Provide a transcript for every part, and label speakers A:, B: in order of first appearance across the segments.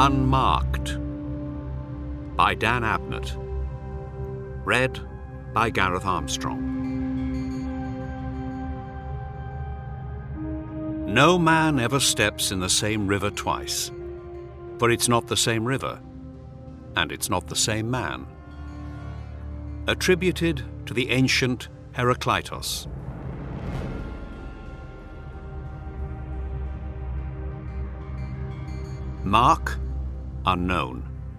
A: Unmarked by Dan Abnett. Read by Gareth Armstrong. No man ever steps in the same river twice, for it's not the same river, and it's not the same man. Attributed to the ancient Heraclitus. Mark, unknown.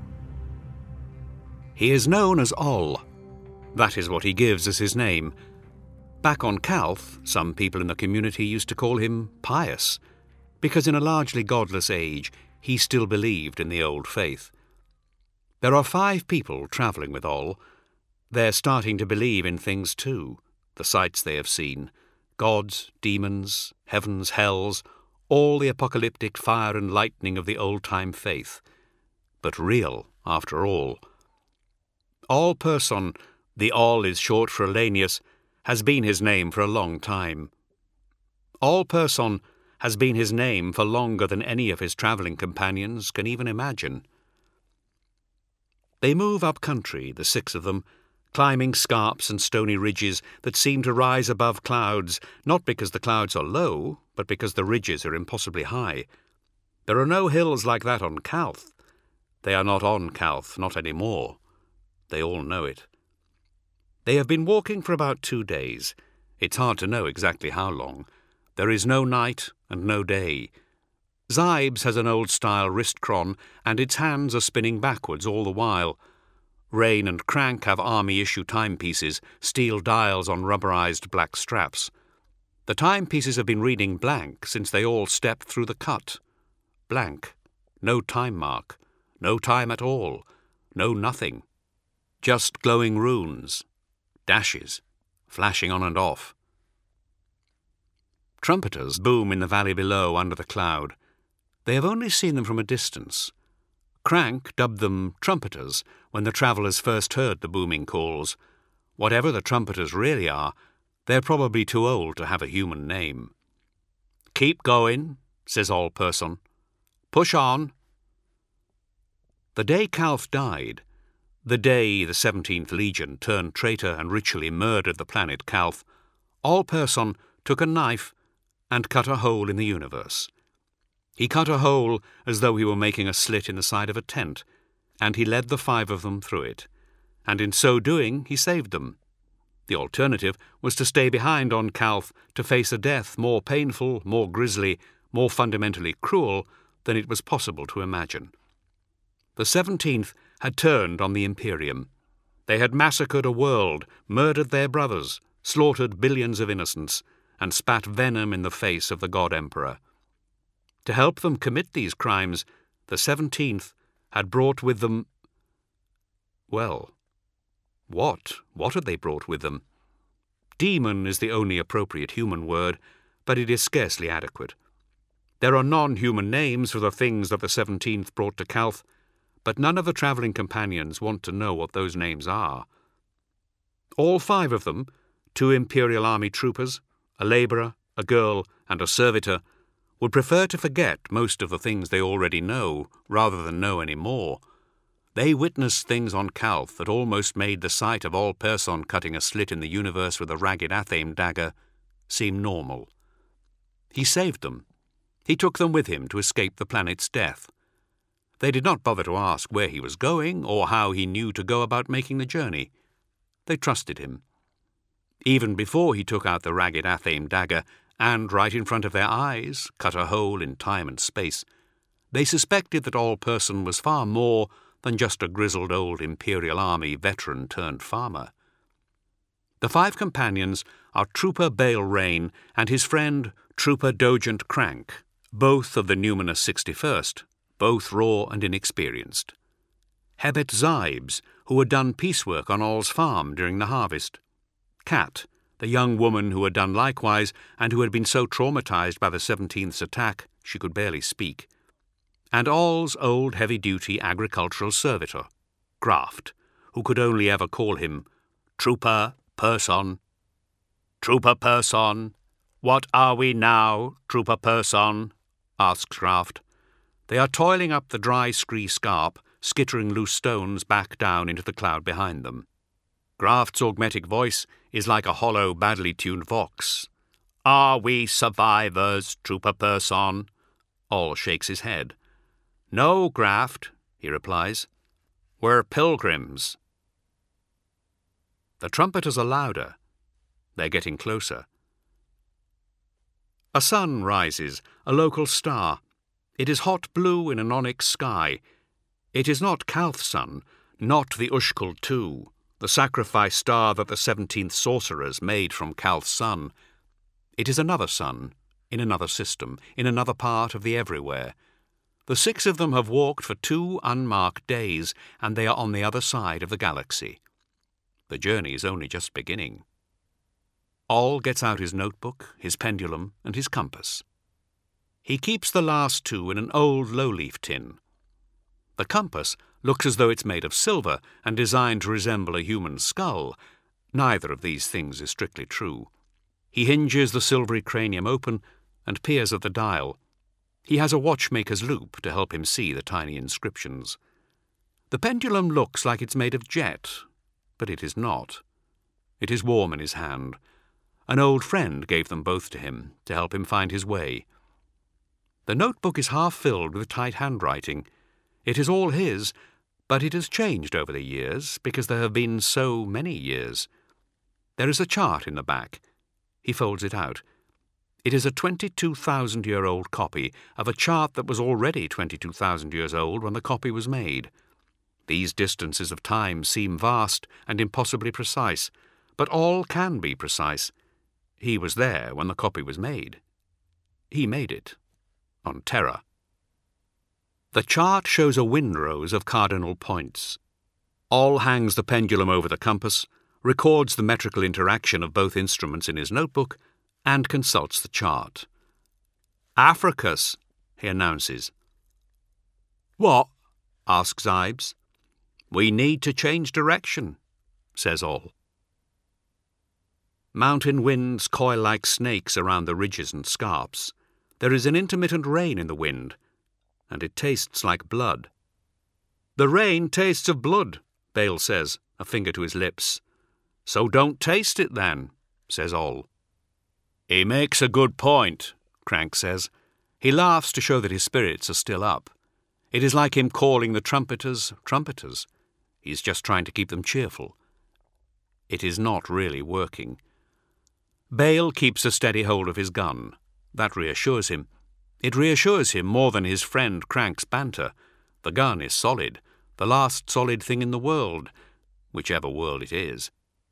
A: He is known as Ol. That is what he gives as his name. Back on Calth, some people in the community used to call him Pious, because in a largely godless age, he still believed in the old faith. There are 5 people travelling with Ol. They're starting to believe in things too, the sights they have seen, gods, demons, heavens, hells, all the apocalyptic fire and lightning of the old-time faith, but real after all. Ol Person, the Ol is short for Elanius, has been his name for a long time. Ol Person has been his name for longer than any of his travelling companions can even imagine. They move up country, the 6 of them, climbing scarps and stony ridges that seem to rise above clouds, not because the clouds are low, but because the ridges are impossibly high. There are no hills like that on Calth. They are not on Calth, not any more. They all know it. They have been walking for about 2 days. It's hard to know exactly how long. There is no night and no day. Zibes has an old-style wrist-cron, and its hands are spinning backwards all the while. Rain and Crank have army-issue timepieces, steel dials on rubberized black straps. The timepieces have been reading blank since they all stepped through the cut. Blank. No time mark. No time at all. No nothing. Just glowing runes. Dashes. Flashing on and off. Trumpeters boom in the valley below under the cloud. They have only seen them from a distance. Crank dubbed them trumpeters when the travellers first heard the booming calls. Whatever the trumpeters really are, they're probably too old to have a human name. "Keep going," says Ol Person. "Push on." The day Calth died, the day the 17th Legion turned traitor and ritually murdered the planet Calth, Ol Person took a knife and cut a hole in the universe. He cut a hole as though he were making a slit in the side of a tent, and he led the 5 of them through it, and in so doing he saved them. The alternative was to stay behind on Calth to face a death more painful, more grisly, more fundamentally cruel than it was possible to imagine. The 17th had turned on the Imperium. They had massacred a world, murdered their brothers, slaughtered billions of innocents, and spat venom in the face of the God Emperor. To help them commit these crimes, the 17th had brought with them... Well, what had they brought with them? Demon is the only appropriate human word, but it is scarcely adequate. There are non-human names for the things that the 17th brought to Calth, but none of the travelling companions want to know what those names are. All 5 of them, 2 Imperial Army troopers, a labourer, a girl, and a servitor, would prefer to forget most of the things they already know, rather than know any more. They witnessed things on Calth that almost made the sight of Ol Person cutting a slit in the universe with a ragged Athame dagger seem normal. He saved them. He took them with him to escape the planet's death. They did not bother to ask where he was going, or how he knew to go about making the journey. They trusted him. Even before he took out the ragged Athame dagger, and, right in front of their eyes, cut a hole in time and space, they suspected that Ol Person was far more than just a grizzled old Imperial Army veteran turned farmer. The 5 companions are Trooper Bale Rain and his friend Trooper Dogent Crank, both of the numinous 61st, both raw and inexperienced. Hebet Zibes, who had done piecework on Ol's farm during the harvest. Kat, the young woman who had done likewise and who had been so traumatized by the 17th's attack she could barely speak. And Ol's old heavy-duty agricultural servitor, Graft, who could only ever call him Trooper Person. "Trooper Person, what are we now, Trooper Person?" asks Graft. They are toiling up the dry scree scarp, skittering loose stones back down into the cloud behind them. Graft's augmetic voice is like a hollow, badly tuned vox. "Are we survivors, Trooper Person?" All shakes his head. "No, Graft," he replies. "We're pilgrims." The trumpeters are louder. They're getting closer. A sun rises, a local star. It is hot blue in an onyx sky. It is not Calth's sun, not the Ushkal II, the sacrifice star that the 17th sorcerers made from Calth's sun. It is another sun, in another system, in another part of the everywhere. The 6 of them have walked for 2 unmarked days, and they are on the other side of the galaxy. The journey is only just beginning. All gets out his notebook, his pendulum, and his compass. He keeps the last 2 in an old low-leaf tin. The compass looks as though it's made of silver and designed to resemble a human skull. Neither of these things is strictly true. He hinges the silvery cranium open and peers at the dial. He has a watchmaker's loop to help him see the tiny inscriptions. The pendulum looks like it's made of jet, but it is not. It is warm in his hand. An old friend gave them both to him to help him find his way. The notebook is half filled with tight handwriting. It is all his, but it has changed over the years because there have been so many years. There is a chart in the back. He folds it out. It is a 22,000-year-old copy of a chart that was already 22,000 years old when the copy was made. These distances of time seem vast and impossibly precise, but all can be precise. He was there when the copy was made. He made it. On Terra. The chart shows a windrose of cardinal points. All hangs the pendulum over the compass, records the metrical interaction of both instruments in his notebook, and consults the chart. "Africus," he announces. "What?" asks Zibes. "We need to change direction," says All. Mountain winds coil like snakes around the ridges and scarps. There is an intermittent rain in the wind, and it tastes like blood. "The rain tastes of blood," Bale says, a finger to his lips. "So don't taste it then," says All. "He makes a good point," Crank says. He laughs to show that his spirits are still up. It is like him calling the trumpeters trumpeters. He's just trying to keep them cheerful. It is not really working. Bale keeps a steady hold of his gun. That reassures him. It reassures him more than his friend Crank's banter. The gun is solid, the last solid thing in the world, whichever world it is.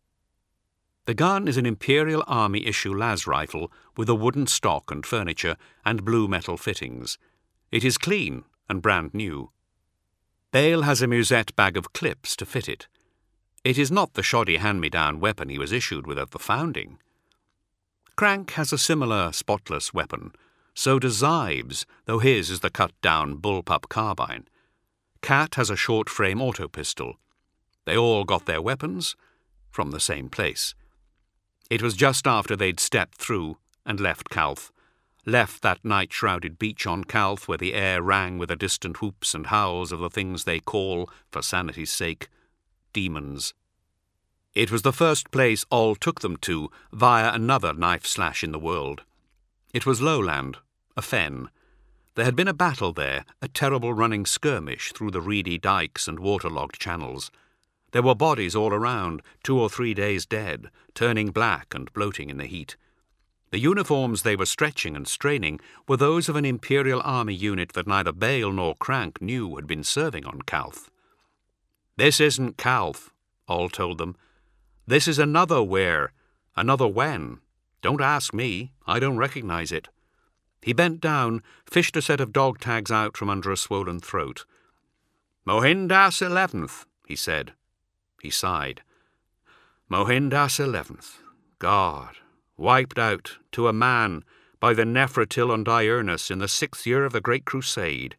A: The gun is an Imperial Army issue las rifle with a wooden stock and furniture and blue metal fittings. It is clean and brand new. Bale has a musette bag of clips to fit it. It is not the shoddy hand-me-down weapon he was issued with at the founding. Crank has a similar spotless weapon. So does Zibes, though his is the cut-down bullpup carbine. Cat has a short-frame auto-pistol. They all got their weapons from the same place. It was just after they'd stepped through and left Calth, left that night-shrouded beach on Calth where the air rang with the distant whoops and howls of the things they call, for sanity's sake, demons. It was the first place All took them to via another knife-slash in the world. It was lowland, a fen. There had been a battle there, a terrible running skirmish through the reedy dikes and waterlogged channels. There were bodies all around, 2 or 3 days dead, turning black and bloating in the heat. The uniforms they were stretching and straining were those of an Imperial Army unit that neither Bale nor Crank knew had been serving on Calth. "This isn't Calth," All told them. "This is another where, another when. Don't ask me, I don't recognize it." He bent down, fished a set of dog tags out from under a swollen throat. "Mohindas 11th, he said. He sighed. "Mohindas 11th. God, wiped out, to a man, by the Nephratil on Diurnus in the 6th year of the Great Crusade."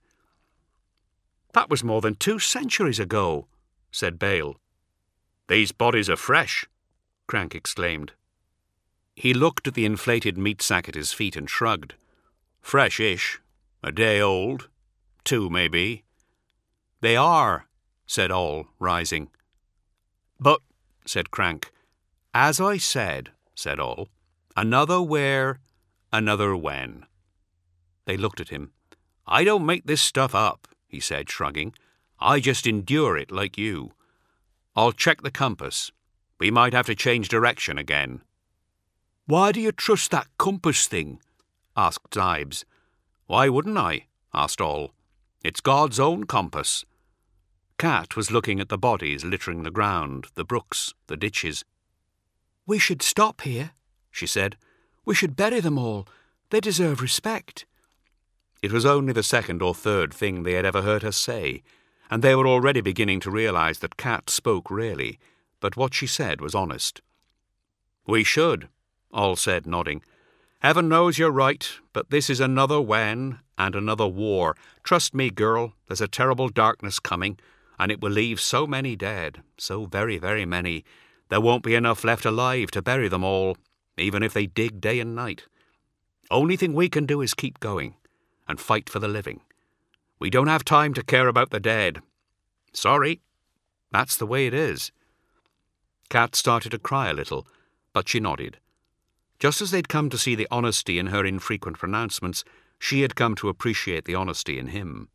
A: "That was more than 2 centuries ago," said Bale. "These bodies are fresh," Crank exclaimed. He looked at the inflated meat sack at his feet and shrugged. "Fresh-ish. A day old. to, maybe." "They are," said All, rising. "But," said Crank. "As I said," said All, "another where, another when." They looked at him. "I don't make this stuff up," he said, shrugging. "I just endure it like you. I'll check the compass. We might have to change direction again." "Why do you trust that compass thing?" asked Zibes. "Why wouldn't I?" asked All. "It's God's own compass." Cat was looking at the bodies littering the ground, the brooks, the ditches. "We should stop here," she said. "We should bury them all. They deserve respect." It was only the second or third thing they had ever heard her say, and they were already beginning to realize that Cat spoke rarely, but what she said was honest. "We should," All said, nodding. "Heaven knows you're right, but this is another when and another war. Trust me, girl, there's a terrible darkness coming, and it will leave so many dead, so very, very many. There won't be enough left alive to bury them all, even if they dig day and night. Only thing we can do is keep going and fight for the living. We don't have time to care about the dead. Sorry, that's the way it is." Cat started to cry a little, but she nodded. Just as they'd come to see the honesty in her infrequent pronouncements, she had come to appreciate the honesty in him.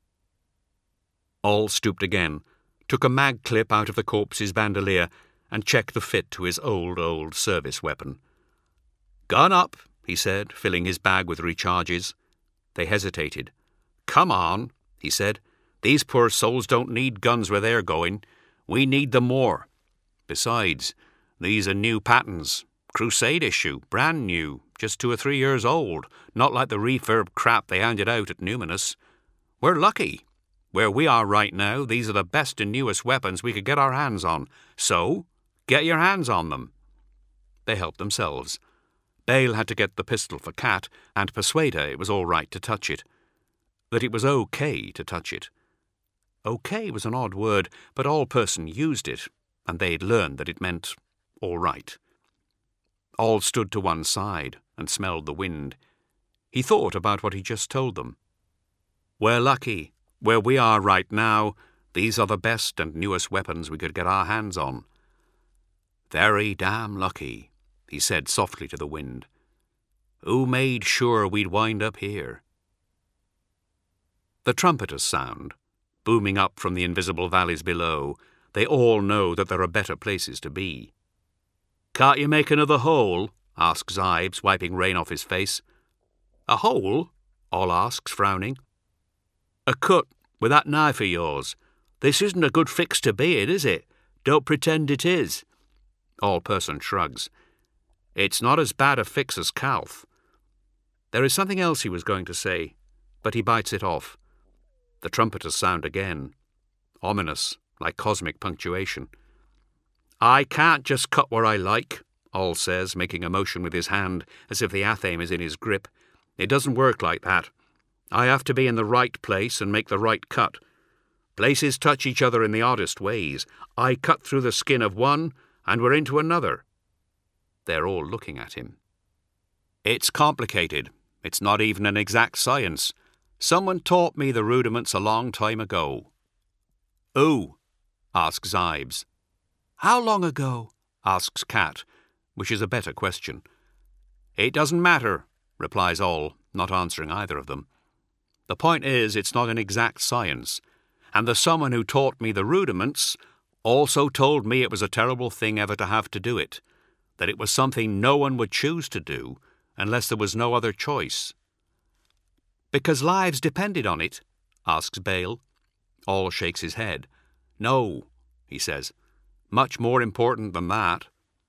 A: All stooped again, took a mag clip out of the corpse's bandolier, and checked the fit to his old service weapon. "Gun up," he said, filling his bag with recharges. They hesitated. "Come on," he said. "These poor souls don't need guns where they're going. We need them more. Besides, these are new patterns. Crusade issue, brand new, just 2 or 3 years old, not like the refurb crap they handed out at Numinous. We're lucky. Where we are right now, these are the best and newest weapons we could get our hands on. So, get your hands on them." They helped themselves. Bale had to get the pistol for Cat and persuade her it was all right to touch it. That it was okay to touch it. Okay was an odd word, but all person used it, and they'd learned that it meant all right. All stood to one side and smelled the wind. He thought about what he just told them. "We're lucky. Where we are right now, these are the best and newest weapons we could get our hands on." "Very damn lucky," he said softly to the wind. "Who made sure we'd wind up here?" The trumpeters sound, booming up from the invisible valleys below. They all know that there are better places to be. "Can't you make another hole?" asks Zibes, wiping rain off his face. "A hole?" All asks, frowning. "A cut with that knife of yours. This isn't a good fix to be in, is it? Don't pretend it is." All person shrugs. "It's not as bad a fix as Calth." There is something else he was going to say, but he bites it off. The trumpeters sound again, ominous, like cosmic punctuation. "I can't just cut where I like," All says, making a motion with his hand as if the athame is in his grip. "It doesn't work like that. I have to be in the right place and make the right cut. Places touch each other in the oddest ways. I cut through the skin of one, and we're into another." They're all looking at him. "It's complicated. It's not even an exact science. Someone taught me the rudiments a long time ago." "Who?" asks Zibes. "How long ago?" asks Cat, which is a better question. "It doesn't matter," replies All, not answering either of them. "The point is, it's not an exact science, and the someone who taught me the rudiments also told me it was a terrible thing ever to have to do it, that it was something no one would choose to do unless there was no other choice." "Because lives depended on it?" asks Bale. All shakes his head. "No," he says. "Much more important than that."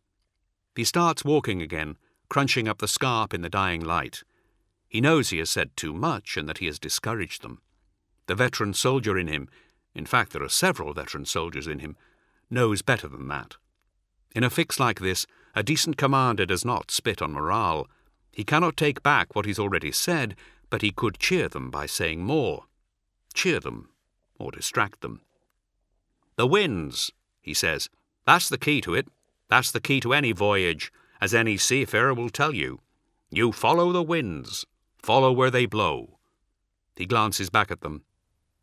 A: He starts walking again, crunching up the scarp in the dying light. He knows he has said too much and that he has discouraged them. The veteran soldier in him, in fact there are several veteran soldiers in him, knows better than that. In a fix like this, a decent commander does not spit on morale. He cannot take back what he's already said, but he could cheer them by saying more. Cheer them, or distract them. "The winds," he says. "That's the key to it. That's the key to any voyage, as any seafarer will tell you. You follow the winds. Follow where they blow." He glances back at them.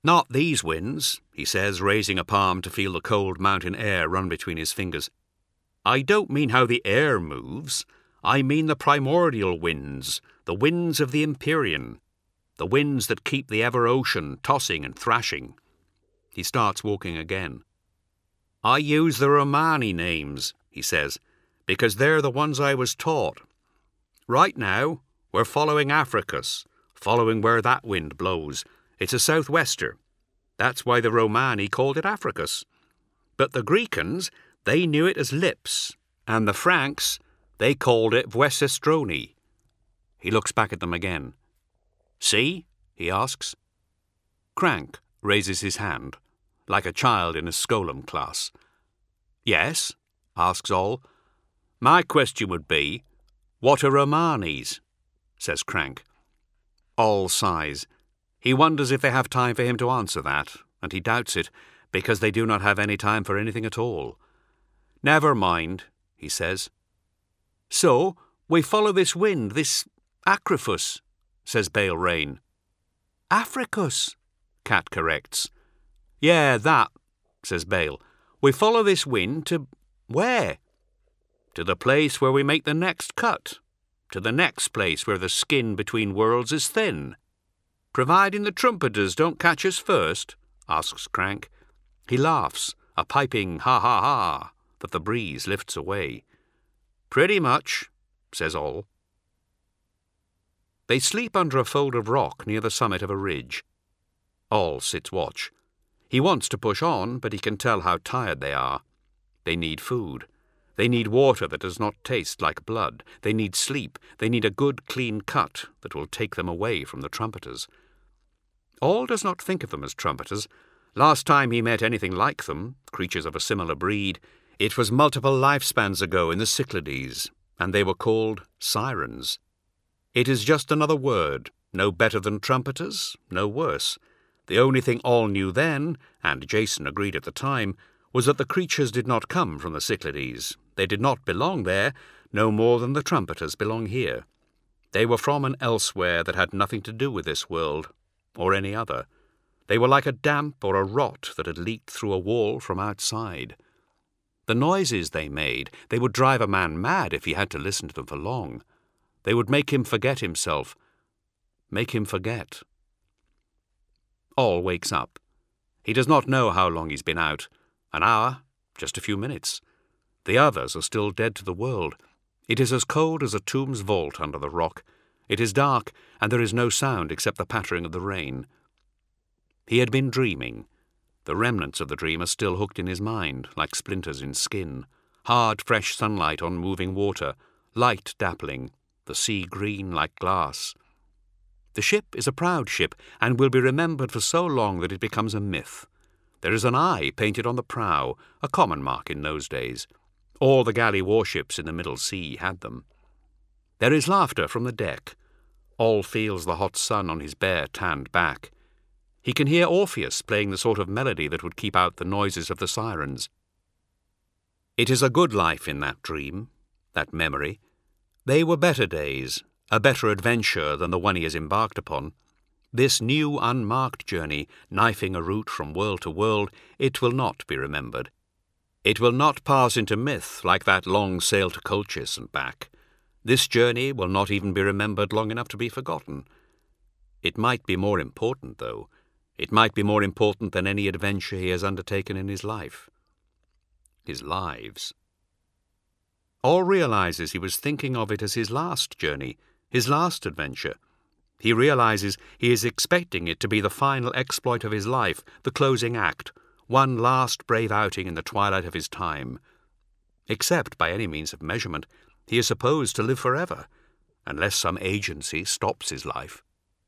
A: "Not these winds," he says, raising a palm to feel the cold mountain air run between his fingers. "I don't mean how the air moves. I mean the primordial winds, the winds of the Empyrean, the winds that keep the ever ocean tossing and thrashing." He starts walking again. "I use the Romani names," he says, "because they're the ones I was taught. Right now, we're following Africus, following where that wind blows. It's a southwester. That's why the Romani called it Africus. But the Grecans, they knew it as Lips, and the Franks, they called it Vuesistroni." He looks back at them again. "See?" he asks. Crank raises his hand, like a child in a Skolem class. "Yes?" asks All. "My question would be, what are Romanis?" says Crank. All sighs. He wonders if they have time for him to answer that, and he doubts it, because they do not have any time for anything at all. "Never mind," he says. "So, we follow this wind, this Acrifus," says Bale Rain. "Africus," Cat corrects. "Yeah, that," says Bale. "We follow this wind to where?" "To the place where we make the next cut, to the next place where the skin between worlds is thin." "Providing the trumpeters don't catch us first?" asks Crank. He laughs, a piping ha-ha-ha that the breeze lifts away. "Pretty much," says All. They sleep under a fold of rock near the summit of a ridge. All sits watch. He wants to push on, but he can tell how tired they are. They need food. They need water that does not taste like blood. They need sleep. They need a good, clean cut that will take them away from the trumpeters. All does not think of them as trumpeters. Last time he met anything like them, creatures of a similar breed, it was multiple lifespans ago in the Cyclades, and they were called sirens. It is just another word, no better than trumpeters, no worse. The only thing All knew then, and Jason agreed at the time, was that the creatures did not come from the Cyclades. They did not belong there, no more than the trumpeters belong here. They were from an elsewhere that had nothing to do with this world, or any other. They were like a damp or a rot that had leaked through a wall from outside. The noises they made, they would drive a man mad if he had to listen to them for long. They would make him forget himself. Make him forget. All wakes up. He does not know how long he's been out. An hour, just a few minutes. The others are still dead to the world. It is as cold as a tomb's vault under the rock. It is dark, and there is no sound except the pattering of the rain. He had been dreaming. The remnants of the dream are still hooked in his mind, like splinters in skin. Hard, fresh sunlight on moving water, light dappling, the sea green like glass. The ship is a proud ship, and will be remembered for so long that it becomes a myth. There is an eye painted on the prow, a common mark in those days. All the galley warships in the Middle Sea had them. There is laughter from the deck. All feels the hot sun on his bare, tanned back. He can hear Orpheus playing the sort of melody that would keep out the noises of the sirens. It is a good life in that dream, that memory. They were better days, a better adventure than the one he has embarked upon. This new unmarked journey, knifing a route from world to world, it will not be remembered. It will not pass into myth like that long sail to Colchis and back. This journey will not even be remembered long enough to be forgotten. It might be more important, though. It might be more important than any adventure he has undertaken in his life. His lives. All realizes he was thinking of it as his last journey, his last adventure. He realizes he is expecting it to be the final exploit of his life, the closing act, one last brave outing in the twilight of his time. Except by any means of measurement, he is supposed to live forever, unless some agency stops his life.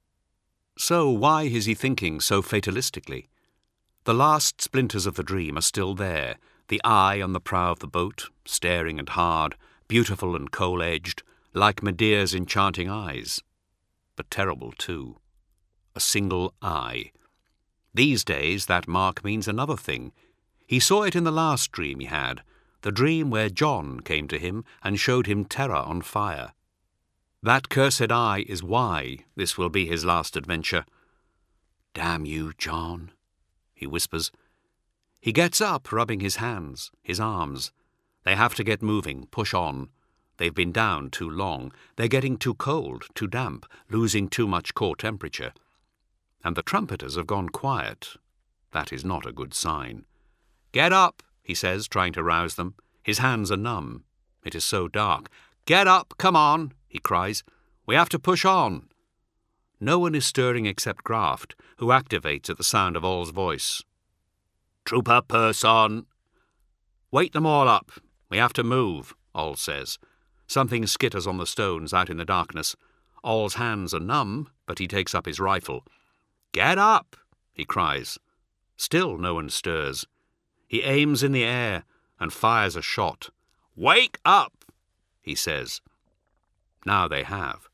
A: So why is he thinking so fatalistically? The last splinters of the dream are still there, the eye on the prow of the boat, staring and hard, beautiful and coal-edged, like Medea's enchanting eyes. But terrible, too. A single eye. These days that mark means another thing. He saw it in the last dream he had, the dream where John came to him and showed him terror on fire. That cursed eye is why this will be his last adventure. "Damn you, John," he whispers. He gets up, rubbing his hands, his arms. They have to get moving, push on. They've been down too long. They're getting too cold, too damp, losing too much core temperature. And the trumpeters have gone quiet. That is not a good sign. "Get up," he says, trying to rouse them. His hands are numb. It is so dark. "Get up, come on," he cries. "We have to push on." No one is stirring except Graft, who activates at the sound of All's voice. "Trooper person." "Wake them all up. We have to move," All says. Something skitters on the stones out in the darkness. All's hands are numb, but he takes up his rifle. "Get up," he cries. Still no one stirs. He aims in the air and fires a shot. "Wake up," he says. Now they have.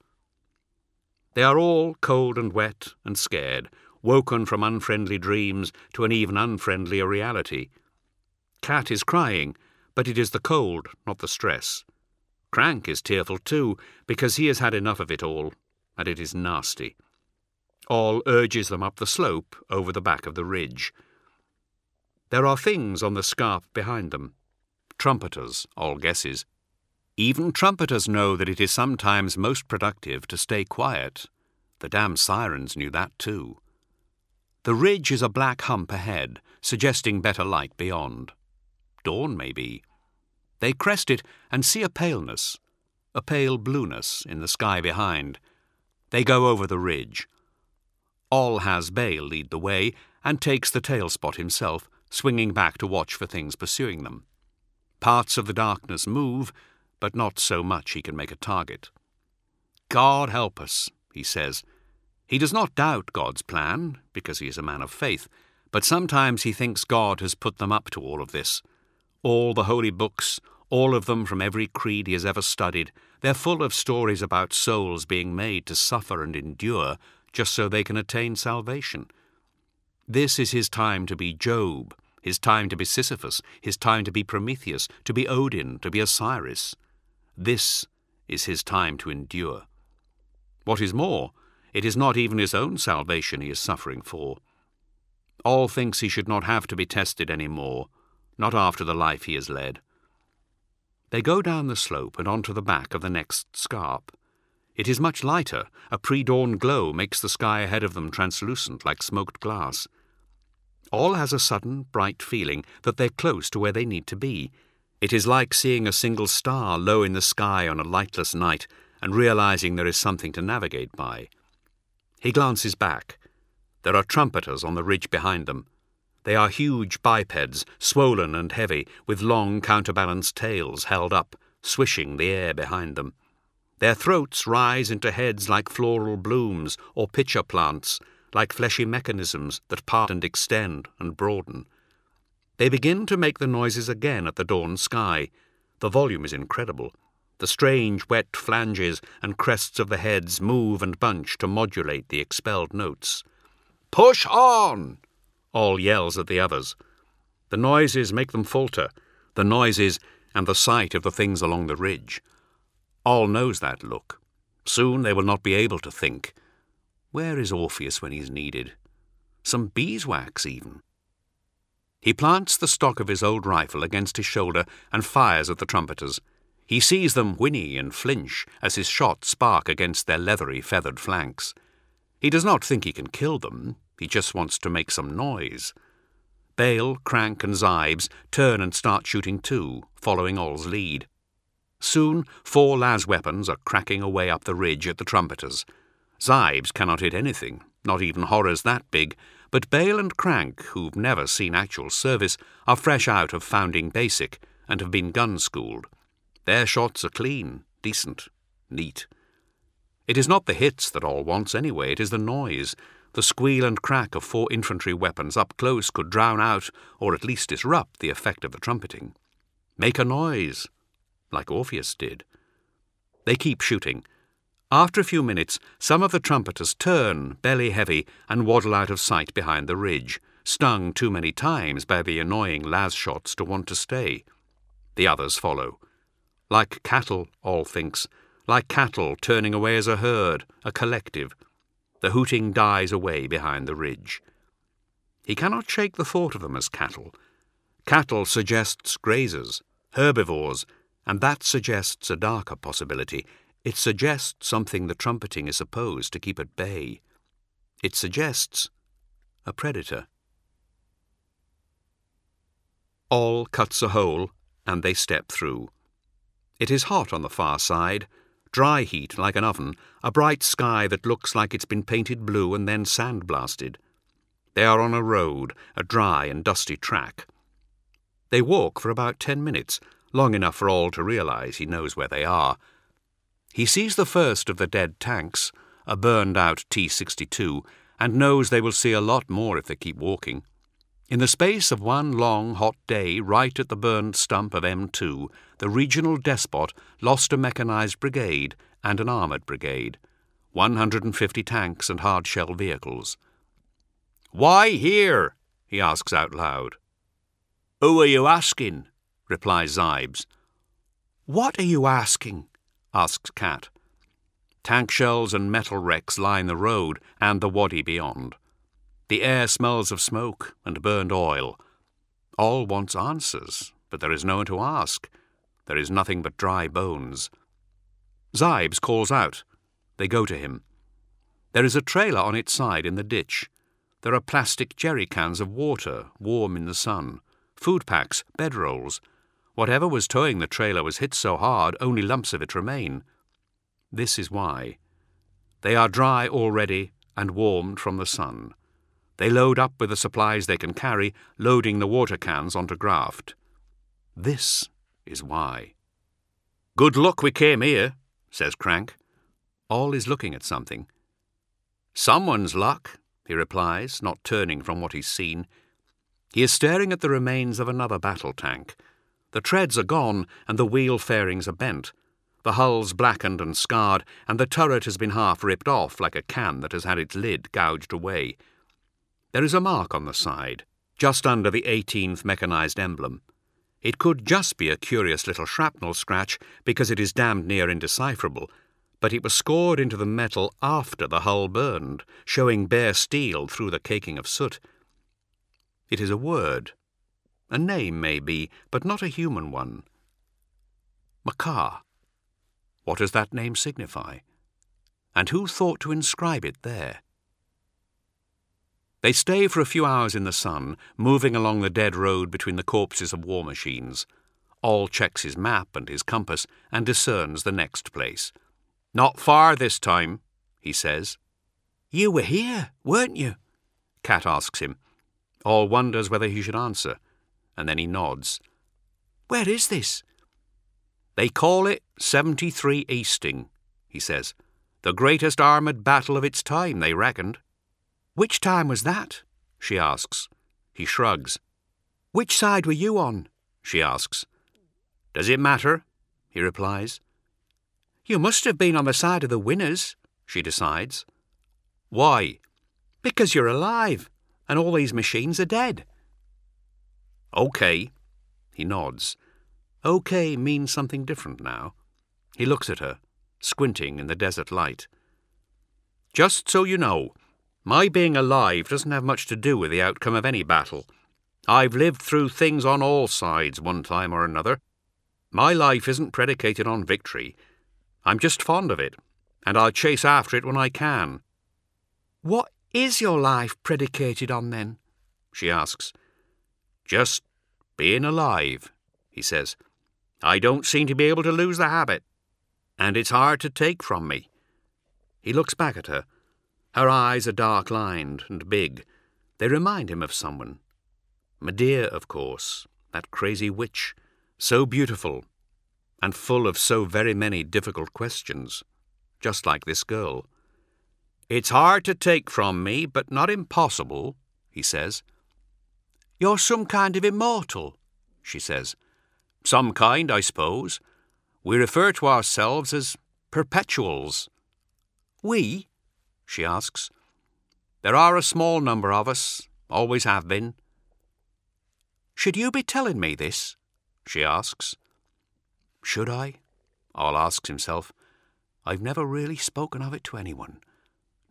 A: They are all cold and wet and scared, woken from unfriendly dreams to an even unfriendlier reality. Cat is crying, but it is the cold, not the stress. Crank is tearful too, because he has had enough of it all, and it is nasty. All urges them up the slope over the back of the ridge. There are things on the scarp behind them. Trumpeters, All guesses. Even trumpeters know that it is sometimes most productive to stay quiet. The damn sirens knew that too. The ridge is a black hump ahead, suggesting better light beyond. Dawn, maybe. They crest it and see a paleness, a pale blueness in the sky behind. They go over the ridge. All has Bale lead the way and takes the tail spot himself, swinging back to watch for things pursuing them. Parts of the darkness move, but not so much he can make a target. "God help us," he says. He does not doubt God's plan, because he is a man of faith, but sometimes he thinks God has put them up to all of this. All the holy books, all of them from every creed he has ever studied, they're full of stories about souls being made to suffer and endure just so they can attain salvation. This is his time to be Job, his time to be Sisyphus, his time to be Prometheus, to be Odin, to be Osiris. This is his time to endure. What is more, it is not even his own salvation he is suffering for. All thinks he should not have to be tested any more, not after the life he has led. They go down the slope and onto the back of the next scarp. It is much lighter. A pre-dawn glow makes the sky ahead of them translucent like smoked glass. All has a sudden, bright feeling that they're close to where they need to be. It is like seeing a single star low in the sky on a lightless night and realizing there is something to navigate by. He glances back. There are trumpeters on the ridge behind them. They are huge bipeds, swollen and heavy, with long counterbalanced tails held up, swishing the air behind them. Their throats rise into heads like floral blooms or pitcher plants, like fleshy mechanisms that part and extend and broaden. They begin to make the noises again at the dawn sky. The volume is incredible. The strange wet flanges and crests of the heads move and bunch to modulate the expelled notes. "Push on!" All yells at the others. The noises make them falter, the noises and the sight of the things along the ridge. All knows that look. Soon they will not be able to think. Where is Orpheus when he's needed? Some beeswax, even. He plants the stock of his old rifle against his shoulder and fires at the trumpeters. He sees them whinny and flinch as his shots spark against their leathery, feathered flanks. He does not think he can kill them. He just wants to make some noise. Bale, Crank, and Zibes turn and start shooting too, following All's lead. Soon 4 las weapons are cracking away up the ridge at the trumpeters. Zibes cannot hit anything, not even horrors that big, but Bale and Crank, who've never seen actual service, are fresh out of Founding Basic and have been gun-schooled. Their shots are clean, decent, neat. It is not the hits that All wants anyway, it is the noise. The squeal and crack of 4 infantry weapons up close could drown out, or at least disrupt, the effect of the trumpeting. Make a noise, like Orpheus did. They keep shooting. After a few minutes, some of the trumpeters turn, belly heavy, and waddle out of sight behind the ridge, stung too many times by the annoying las shots to want to stay. The others follow. Like cattle, All thinks, like cattle turning away as a herd, a collective. The hooting dies away behind the ridge. He cannot shake the thought of them as cattle. Cattle suggests grazers, herbivores, and that suggests a darker possibility. It suggests something the trumpeting is supposed to keep at bay. It suggests a predator. All cuts a hole, and they step through. It is hot on the far side, dry heat like an oven, a bright sky that looks like it's been painted blue and then sandblasted. They are on a road, a dry and dusty track. They walk for about 10 minutes, long enough for all to realize he knows where they are. He sees the first of the dead tanks, a burned-out T-62, and knows they will see a lot more if they keep walking. In the space of one long, hot day, right at the burned stump of M2, the regional despot lost a mechanized brigade and an armoured brigade, 150 tanks and hard-shell vehicles. "Why here?" he asks out loud. "Who are you asking?" replies Zibes. "What are you asking?" asks Cat. Tank shells and metal wrecks line the road and the wadi beyond. The air smells of smoke and burned oil. All wants answers, but there is no one to ask. There is nothing but dry bones. Zibes calls out. They go to him. There is a trailer on its side in the ditch. There are plastic jerry cans of water, warm in the sun, food packs, bedrolls. Whatever was towing the trailer was hit so hard, only lumps of it remain. This is why. They are dry already and warmed from the sun. They load up with the supplies they can carry, loading the water cans onto graft. This is why. "Good luck we came here," says Crank. All is looking at something. "Someone's luck," he replies, not turning from what he's seen. He is staring at the remains of another battle tank. The treads are gone, and the wheel fairings are bent. The hull's blackened and scarred, and the turret has been half ripped off like a can that has had its lid gouged away. There is a mark on the side, just under the 18th mechanized emblem. It could just be a curious little shrapnel scratch because it is damned near indecipherable, but it was scored into the metal after the hull burned, showing bare steel through the caking of soot. It is a word. A name, maybe, but not a human one. Makar. What does that name signify? And who thought to inscribe it there? They stay for a few hours in the sun, moving along the dead road between the corpses of war machines. All checks his map and his compass and discerns the next place. "Not far this time," he says. "You were here, weren't you?" Cat asks him. All wonders whether he should answer, and then he nods. "Where is this?" "They call it 73 Easting," he says. "The greatest armoured battle of its time, they reckoned." "Which time was that?" she asks. He shrugs. "Which side were you on?" she asks. "Does it matter?" he replies. "You must have been on the side of the winners," she decides. "Why?" "Because you're alive, and all these machines are dead." "OK." He nods. OK means something different now. He looks at her, squinting in the desert light. "Just so you know, my being alive doesn't have much to do with the outcome of any battle. I've lived through things on all sides one time or another. My life isn't predicated on victory. I'm just fond of it, and I'll chase after it when I can." "What is your life predicated on, then?" she asks. "Just being alive," he says. "I don't seem to be able to lose the habit, and it's hard to take from me." He looks back at her. Her eyes are dark-lined and big. They remind him of someone. Medea, of course, that crazy witch, so beautiful and full of so very many difficult questions, just like this girl. "It's hard to take from me, but not impossible," he says. "You're some kind of immortal," she says. "Some kind, I suppose. We refer to ourselves as perpetuals." "We?" she asks. "There are a small number of us, always have been." "Should you be telling me this?" she asks. Should I? All asks himself. I've never really spoken of it to anyone.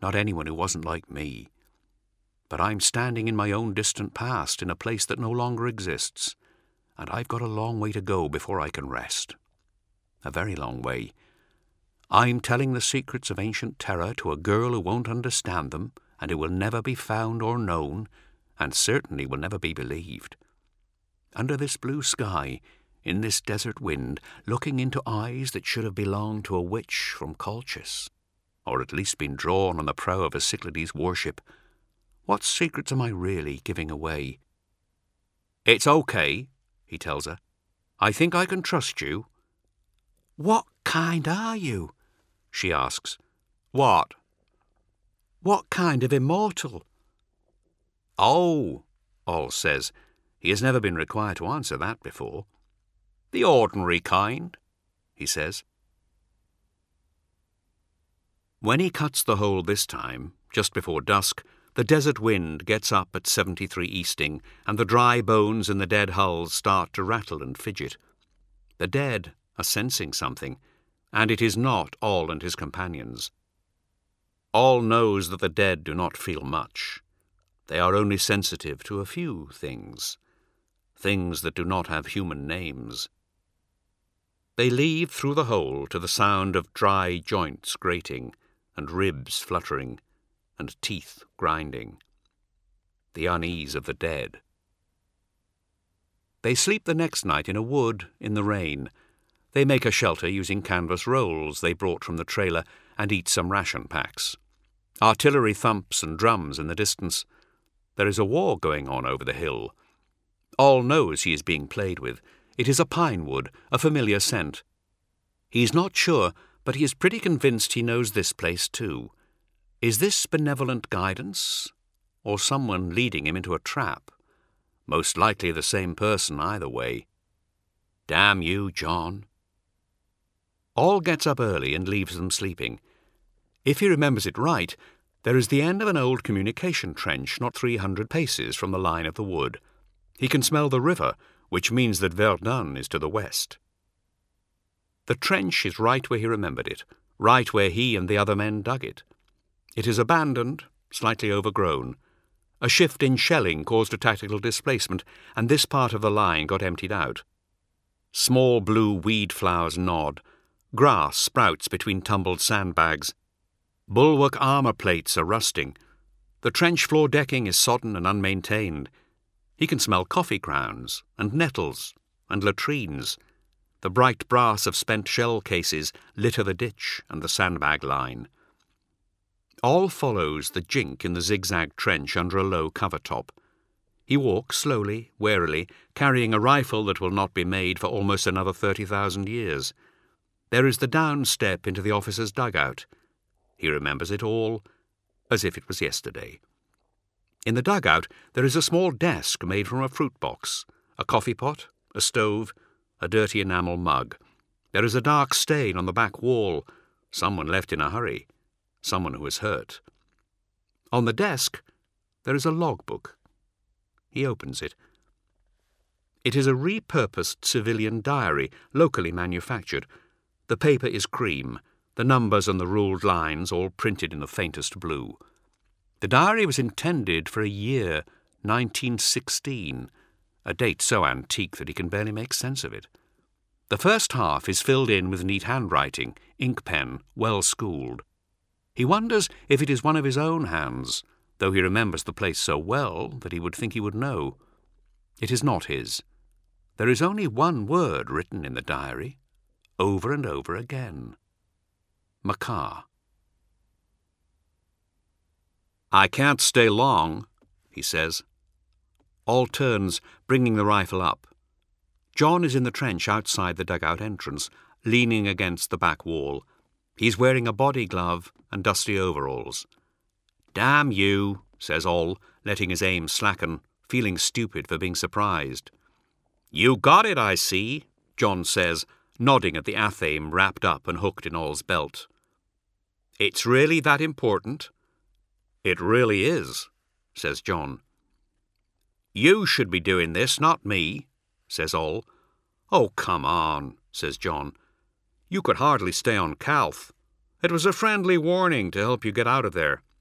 A: not anyone who wasn't like me. But I'm standing in my own distant past in a place that no longer exists, and I've got a long way to go before I can rest. A very long way. I'm telling the secrets of ancient terror to a girl who won't understand them, and who will never be found or known, and certainly will never be believed. Under this blue sky, in this desert wind, looking into eyes that should have belonged to a witch from Colchis, or at least been drawn on the prow of a Cyclades warship, what secrets am I really giving away? It's okay, he tells her. I think I can trust you. What kind are you? She asks. What? What kind of immortal? Oh, All says. He has never been required to answer that before. The ordinary kind, he says. When he cuts the hole this time, just before dusk, the desert wind gets up at 73 easting, and the dry bones in the dead hulls start to rattle and fidget. The dead are sensing something, and it is not All and his companions. All knows that the dead do not feel much. They are only sensitive to a few things that do not have human names. They leave through the hole to the sound of dry joints grating, and ribs fluttering, and teeth grinding. The unease of the dead. They sleep the next night in a wood in the rain. They make a shelter using canvas rolls they brought from the trailer and eat some ration packs. Artillery thumps and drums in the distance. There is a war going on over the hill. All knows he is being played with. It is a pine wood, a familiar scent. He is not sure, but he is pretty convinced he knows this place too. Is this benevolent guidance, or someone leading him into a trap? Most likely the same person either way. Damn you, John. All gets up early and leaves them sleeping. If he remembers it right, there is the end of an old communication trench not 300 paces from the line of the wood. He can smell the river, which means that Verdun is to the west. The trench is right where he remembered it, right where he and the other men dug it. It is abandoned, slightly overgrown. A shift in shelling caused a tactical displacement, and this part of the line got emptied out. Small blue weed flowers nod. Grass sprouts between tumbled sandbags. Bulwark armour plates are rusting. The trench floor decking is sodden and unmaintained. He can smell coffee grounds, and nettles, and latrines. The bright brass of spent shell cases litter the ditch and the sandbag line. All follows the jink in the zigzag trench under a low cover top. He walks slowly, warily, carrying a rifle that will not be made for almost another 30,000 years. There is the down step into the officer's dugout. He remembers it all, as if it was yesterday. In the dugout there is a small desk made from a fruit box, a coffee pot, a stove, a dirty enamel mug. There is a dark stain on the back wall. Someone left in a hurry. Someone who was hurt. On the desk there is a logbook. He opens it. It is a repurposed civilian diary, locally manufactured. The paper is cream, the numbers and the ruled lines all printed in the faintest blue. The diary was intended for a year, 1916, a date so antique that he can barely make sense of it. The first half is filled in with neat handwriting, ink pen, well-schooled. He wonders if it is one of his own hands, though he remembers the place so well that he would think he would know. It is not his. There is only one word written in the diary, over and over again. Makar. I can't stay long, he says. All turns, bringing the rifle up. John is in the trench outside the dugout entrance, leaning against the back wall. He's wearing a body glove and dusty overalls. Damn you, says All, letting his aim slacken, feeling stupid for being surprised. You got it, I see, John says, nodding at the athame wrapped up and hooked in All's belt. It's really that important? It really is, says John. You should be doing this, not me, says All. Oh, come on, says John. You could hardly stay on Calth. It was a friendly warning to help you get out of there.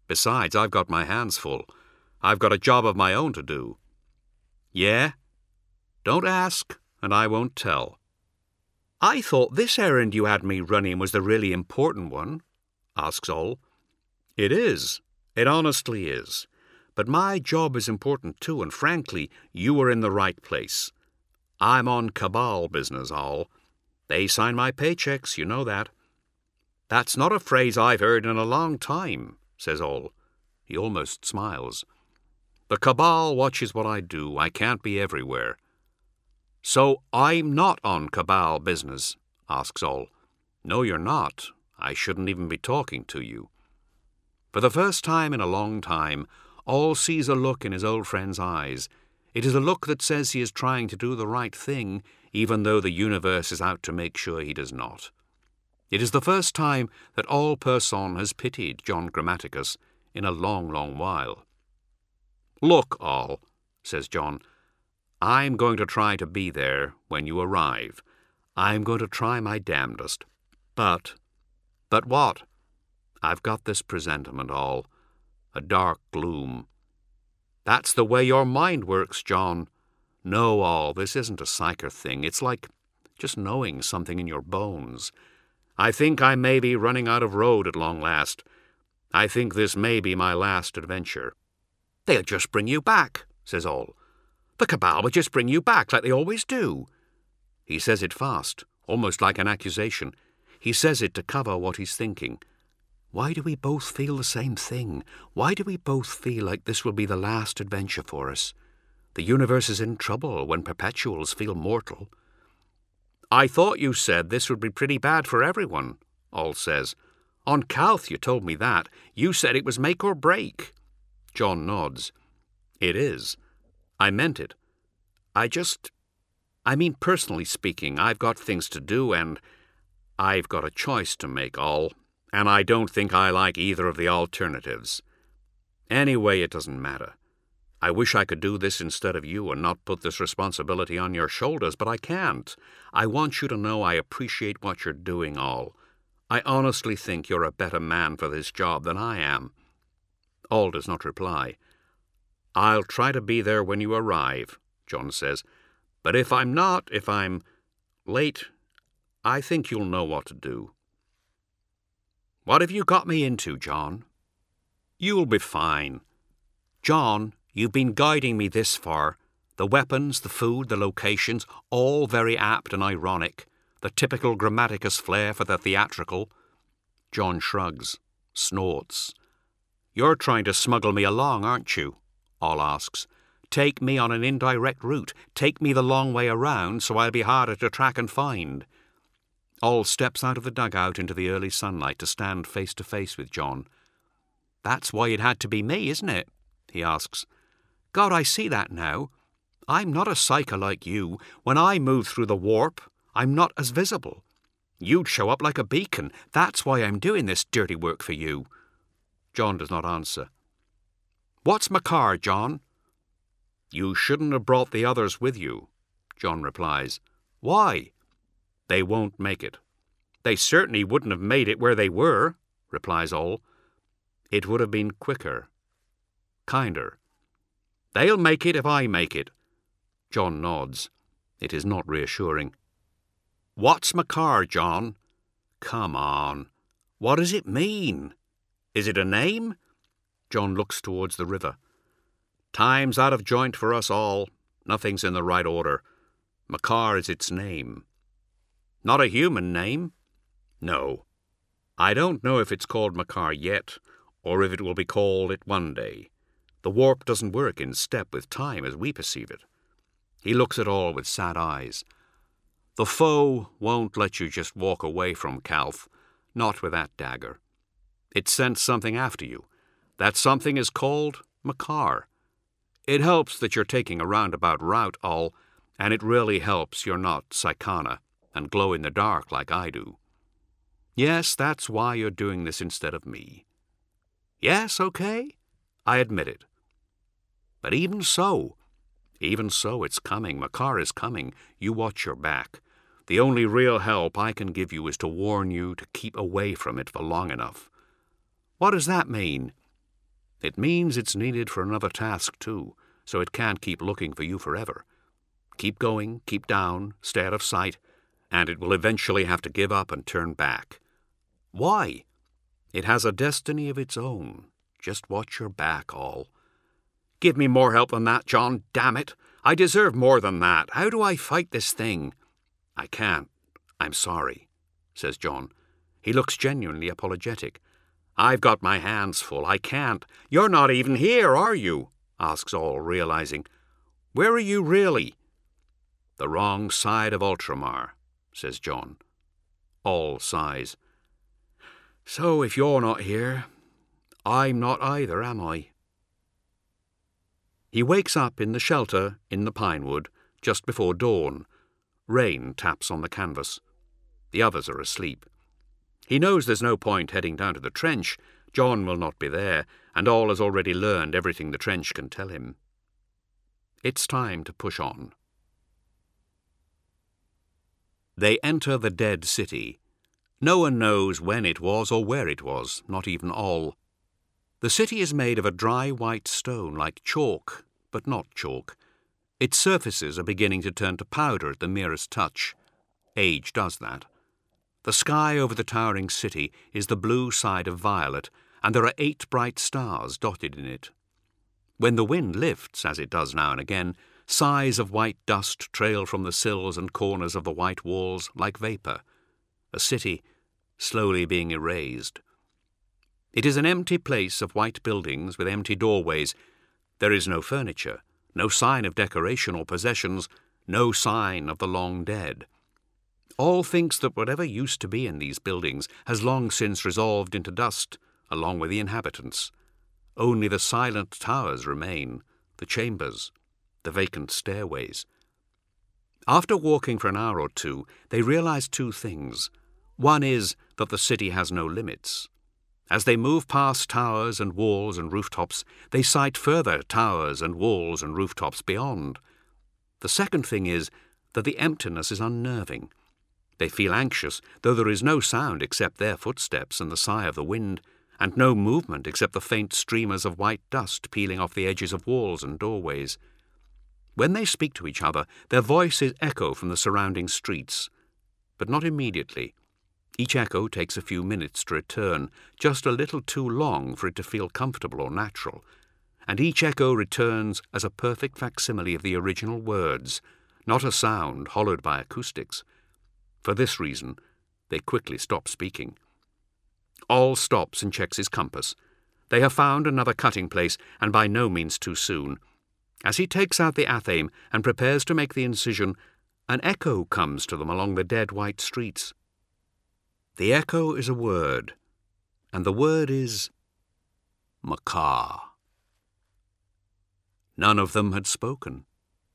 A: Besides, I've got my hands full. I've got a job of my own to do. Yeah? Don't ask, and I won't tell. I thought this errand you had me running was the really important one, asks Ol. It is. It honestly is. But my job is important too, and frankly, you are in the right place. I'm on cabal business, Ol. They sign my paychecks, you know that. That's not a phrase I've heard in a long time, says Ol. He almost smiles. The cabal watches what I do. I can't be everywhere. So I'm not on cabal business, asks Ol. No, you're not. I shouldn't even be talking to you. For the first time in a long time, Ol sees a look in his old friend's eyes. It is a look that says he is trying to do the right thing, even though the universe is out to make sure he does not. It is the first time that Ol Person has pitied John Grammaticus in a long, long while. Look, Ol, says John, I'm going to try to be there when you arrive. I'm going to try my damnedest. But what? I've got this presentiment, Ol, a dark gloom. That's the way your mind works, John. No, Ol, this isn't a psycher thing. It's like just knowing something in your bones. I think I may be running out of road at long last. I think this may be my last adventure. They'll just bring you back, says Ol. The cabal will just bring you back like they always do. He says it fast, almost like an accusation. He says it to cover what he's thinking. Why do we both feel the same thing? Why do we both feel like this will be the last adventure for us? The universe is in trouble when perpetuals feel mortal. I thought you said this would be pretty bad for everyone, Ol says. On Calth you told me that. You said it was make or break. John nods. It is. I meant it. I mean, personally speaking, I've got things to do and I've got a choice to make, Ol, and I don't think I like either of the alternatives. Anyway, it doesn't matter. I wish I could do this instead of you and not put this responsibility on your shoulders, but I can't. I want you to know I appreciate what you're doing, Ol. I honestly think you're a better man for this job than I am. Ol does not reply. I'll try to be there when you arrive, John says. But if I'm not, if I'm late, I think you'll know what to do. What have you got me into, John? You'll be fine. John, you've been guiding me this far. The weapons, the food, the locations, all very apt and ironic. The typical Grammaticus flair for the theatrical. John shrugs, snorts. You're trying to smuggle me along, aren't you? Ol asks. Take me on an indirect route. Take me the long way around so I'll be harder to track and find. Ol steps out of the dugout into the early sunlight to stand face to face with John. That's why it had to be me, isn't it? He asks. God, I see that now. I'm not a psyker like you. When I move through the warp, I'm not as visible. You'd show up like a beacon. That's why I'm doing this dirty work for you. John does not answer. What's Makar, John? You shouldn't have brought the others with you, John replies. Why? They won't make it. They certainly wouldn't have made it where they were, replies Ol. It would have been quicker. Kinder. They'll make it if I make it. John nods. It is not reassuring. What's Makar, John? Come on. What does it mean? Is it a name? John looks towards the river. Time's out of joint for us all. Nothing's in the right order. Makar is its name. Not a human name? No. I don't know if it's called Makar yet, or if it will be called it one day. The warp doesn't work in step with time as we perceive it. He looks at Ol with sad eyes. The foe won't let you just walk away from Calth, not with that dagger. It sent something after you. That something is called Makar. It helps that you're taking a roundabout route, Ol, and it really helps you're not Psychana and glow in the dark like I do. Yes, that's why you're doing this instead of me. Yes, okay, I admit it. But even so, it's coming. Makar is coming. You watch your back. The only real help I can give you is to warn you to keep away from it for long enough. What does that mean? It means it's needed for another task, too, so it can't keep looking for you forever. Keep going, keep down, stay out of sight, and it will eventually have to give up and turn back. Why? It has a destiny of its own. Just watch your back, all. Give me more help than that, John, damn it. I deserve more than that. How do I fight this thing? I can't. I'm sorry, says John. He looks genuinely apologetic. I've got my hands full. I can't. You're not even here, are you? Asks all, realizing. Where are you really? The wrong side of Ultramar, says John. All sighs. So if you're not here, I'm not either, am I? He wakes up in the shelter in the pinewood just before dawn. Rain taps on the canvas. The others are asleep. He knows there's no point heading down to the trench. John will not be there, and all has already learned everything the trench can tell him. It's time to push on. They enter the dead city. No one knows when it was or where it was, not even all. The city is made of a dry white stone like chalk, but not chalk. Its surfaces are beginning to turn to powder at the merest touch. Age does that. The sky over the towering city is the blue side of violet, and there are 8 bright stars dotted in it. When the wind lifts, as it does now and again, sighs of white dust trail from the sills and corners of the white walls like vapour. A city slowly being erased. It is an empty place of white buildings with empty doorways. There is no furniture, no sign of decoration or possessions, no sign of the long dead. All thinks that whatever used to be in these buildings has long since resolved into dust, along with the inhabitants. Only the silent towers remain, the chambers, the vacant stairways. After walking for an hour or two, they realize 2 things. One is that the city has no limits. As they move past towers and walls and rooftops, they sight further towers and walls and rooftops beyond. The second thing is that the emptiness is unnerving. They feel anxious, though there is no sound except their footsteps and the sigh of the wind, and no movement except the faint streamers of white dust peeling off the edges of walls and doorways. When they speak to each other, their voices echo from the surrounding streets, but not immediately. Each echo takes a few minutes to return, just a little too long for it to feel comfortable or natural, and each echo returns as a perfect facsimile of the original words, not a sound hollowed by acoustics. For this reason, they quickly stop speaking. All stops and checks his compass. They have found another cutting place, and by no means too soon. As he takes out the athame and prepares to make the incision, an echo comes to them along the dead white streets. The echo is a word, and the word is Makar. None of them had spoken.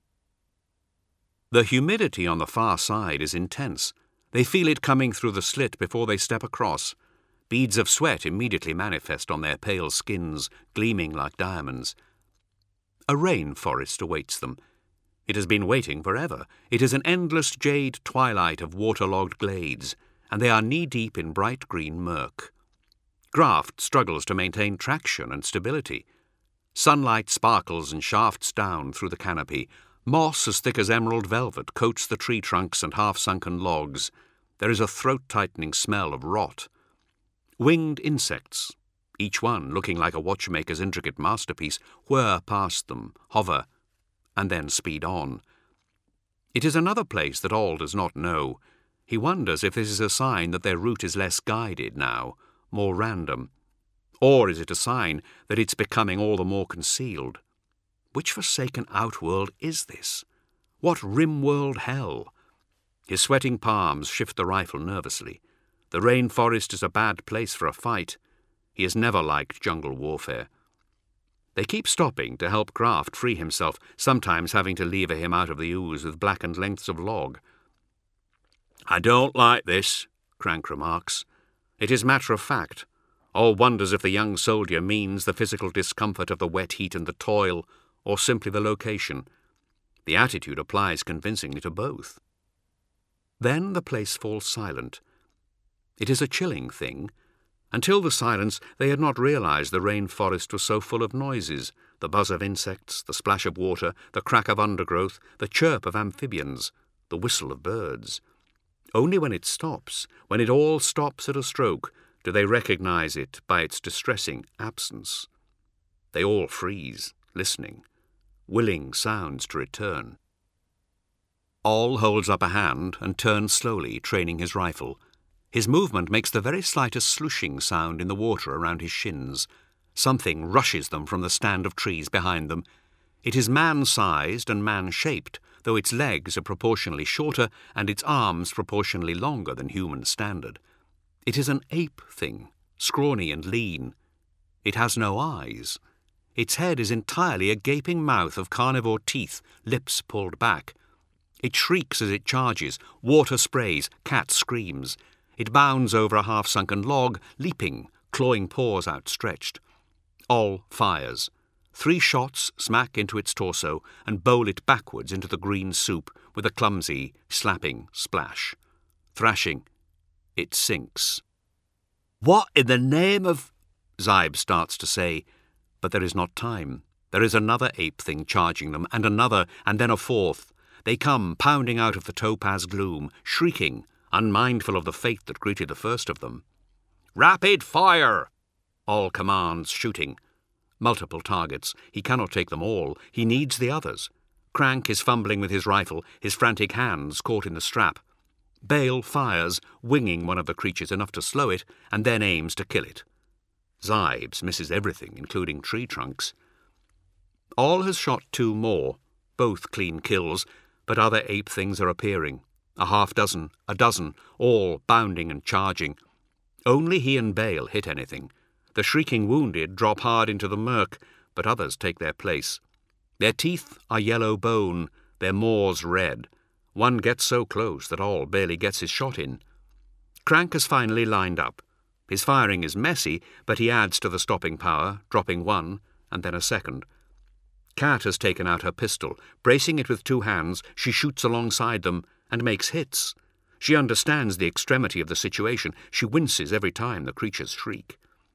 A: The humidity on the far side is intense. They feel it coming through the slit before they step across. Beads of sweat immediately manifest on their pale skins, gleaming like diamonds. A rainforest awaits them. It has been waiting forever. It is an endless jade twilight of waterlogged glades, and they are knee-deep in bright green murk. Graft struggles to maintain traction and stability. Sunlight sparkles and shafts down through the canopy. Moss as thick as emerald velvet coats the tree trunks and half-sunken logs. There is a throat-tightening smell of rot. Winged insects, each one looking like a watchmaker's intricate masterpiece, whir past them, hover, and then speed on. It is another place that All does not know. He wonders if this is a sign that their route is less guided now, more random. Or is it a sign that it's becoming all the more concealed? Which forsaken outworld is this? What rim-world hell? His sweating palms shift the rifle nervously. The rainforest is a bad place for a fight. He has never liked jungle warfare. They keep stopping to help Graft free himself, sometimes having to lever him out of the ooze with blackened lengths of log. "I don't like this," Crank remarks. It is matter of fact. All wonders if the young soldier means the physical discomfort of the wet heat and the toil, or simply the location. The attitude applies convincingly to both. Then the place falls silent. It is a chilling thing. Until the silence, they had not realized the rainforest was so full of noises, the buzz of insects, the splash of water, the crack of undergrowth, the chirp of amphibians, the whistle of birds. Only when it stops, when it all stops at a stroke, do they recognize it by its distressing absence. They all freeze, listening, willing sounds to return. All holds up a hand and turns slowly, training his rifle. His movement makes the very slightest slushing sound in the water around his shins. Something rushes them from the stand of trees behind them. It is man-sized and man-shaped, though its legs are proportionally shorter and its arms proportionally longer than human standard. It is an ape thing, scrawny and lean. It has no eyes. Its head is entirely a gaping mouth of carnivore teeth, lips pulled back. It shrieks as it charges, water sprays, cat screams. It bounds over a half-sunken log, leaping, clawing paws outstretched. All fires. 3 shots smack into its torso and bowl it backwards into the green soup with a clumsy, slapping splash. Thrashing, it sinks. "What in the name of—" Zaib starts to say, but there is not time. There is another ape thing charging them, and another, and then a fourth. They come pounding out of the topaz gloom, shrieking, unmindful of the fate that greeted the first of them. "Rapid fire!" All commands, shooting. Multiple targets. He cannot take them all. He needs the others. Crank is fumbling with his rifle, his frantic hands caught in the strap. Bale fires, winging one of the creatures enough to slow it, and then aims to kill it. Zaibs misses everything, including tree trunks. All has shot 2 more, both clean kills, but other ape things are appearing. A half-dozen, a dozen, all bounding and charging. Only he and Bale hit anything. The shrieking wounded drop hard into the murk, but others take their place. Their teeth are yellow bone, their maws red. One gets so close that All barely gets his shot in. Crank has finally lined up. His firing is messy, but he adds to the stopping power, dropping 1, and then a second. Cat has taken out her pistol. Bracing it with 2 hands, she shoots alongside them and makes hits. She understands the extremity of the situation. She winces every time the creatures shriek.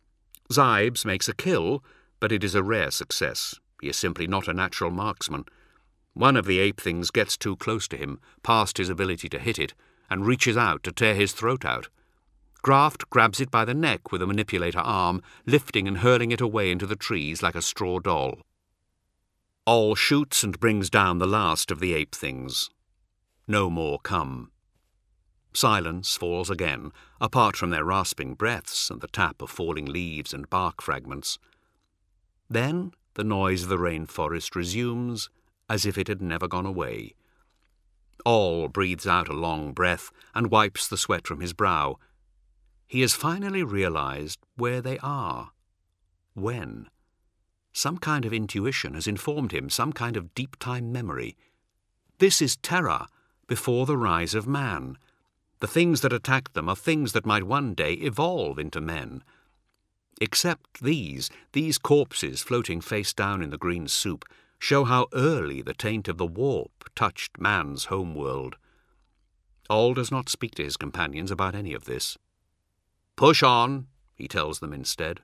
A: Zaibs makes a kill, but it is a rare success. He is simply not a natural marksman. One of the ape things gets too close to him, past his ability to hit it, and reaches out to tear his throat out. Graft grabs it by the neck with a manipulator arm, lifting and hurling it away into the trees like a straw doll. All shoots and brings down the last of the ape things. No more come. Silence falls again, apart from their rasping breaths and the tap of falling leaves and bark fragments. Then the noise of the rainforest resumes as if it had never gone away. All breathes out a long breath and wipes the sweat from his brow. He has finally realized where they are. When? Some kind of intuition has informed him, some kind of deep-time memory. This is Terra, before the rise of man. The things that attack them are things that might one day evolve into men. Except these corpses floating face down in the green soup, show how early the taint of the warp touched man's homeworld. All does not speak to his companions about any of this. "Push on," he tells them instead.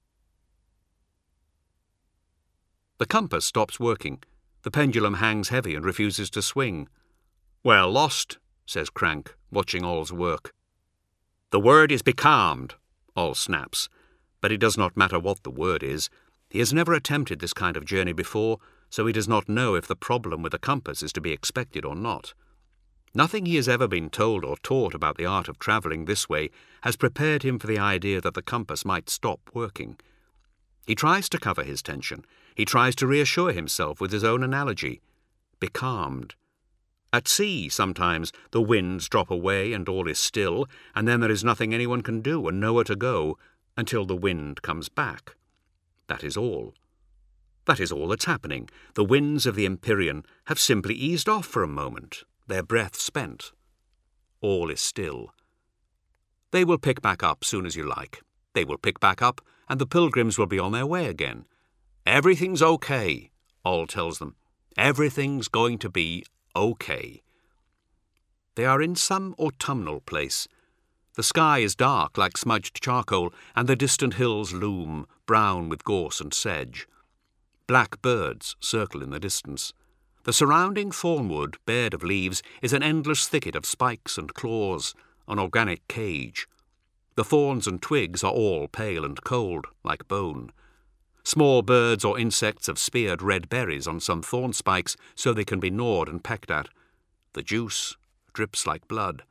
A: The compass stops working. The pendulum hangs heavy and refuses to swing. "We're lost," says Crank, watching All's work. "The word is becalmed," All snaps. But it does not matter what the word is. He has never attempted this kind of journey before, so he does not know if the problem with the compass is to be expected or not. Nothing he has ever been told or taught about the art of travelling this way has prepared him for the idea that the compass might stop working. He tries to cover his tension. He tries to reassure himself with his own analogy. Becalmed. At sea, sometimes, the winds drop away and all is still, and then there is nothing anyone can do and nowhere to go until the wind comes back. That is all. That is all that's happening. The winds of the Empyrean have simply eased off for a moment, their breath spent. All is still. They will pick back up soon as you like. They will pick back up, and the pilgrims will be on their way again. "Everything's okay," All tells them. "Everything's going to be okay." They are in some autumnal place. The sky is dark like smudged charcoal, and the distant hills loom, brown with gorse and sedge. Black birds circle in the distance. The surrounding thornwood, bared of leaves, is an endless thicket of spikes and claws, an organic cage. The thorns and twigs are all pale and cold, like bone. Small birds or insects have speared red berries on some thorn spikes so they can be gnawed and pecked at. The juice drips like blood.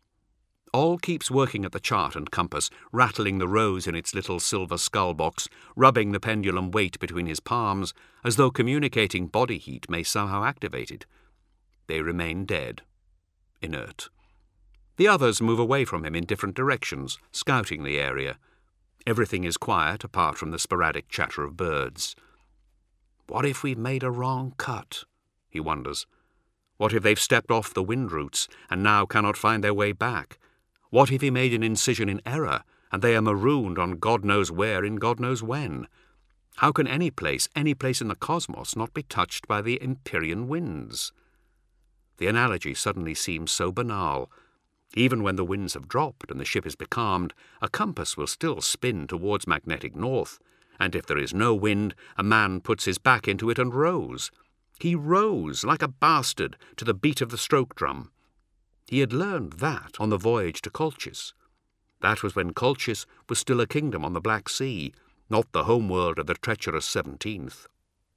A: All keeps working at the chart and compass, rattling the rose in its little silver skull box, rubbing the pendulum weight between his palms, as though communicating body heat may somehow activate it. They remain dead, inert. The others move away from him in different directions, scouting the area. Everything is quiet apart from the sporadic chatter of birds. What if we've made a wrong cut? He wonders. What if they've stepped off the wind routes and now cannot find their way back? What if he made an incision in error, and they are marooned on God knows where in God knows when? How can any place in the cosmos, not be touched by the Empyrean winds? The analogy suddenly seems so banal. Even when the winds have dropped and the ship is becalmed, a compass will still spin towards magnetic north, and if there is no wind, a man puts his back into it and rows. He rows like a bastard to the beat of the stroke drum. He had learned that on the voyage to Colchis. That was when Colchis was still a kingdom on the Black Sea, not the homeworld of the treacherous 17th.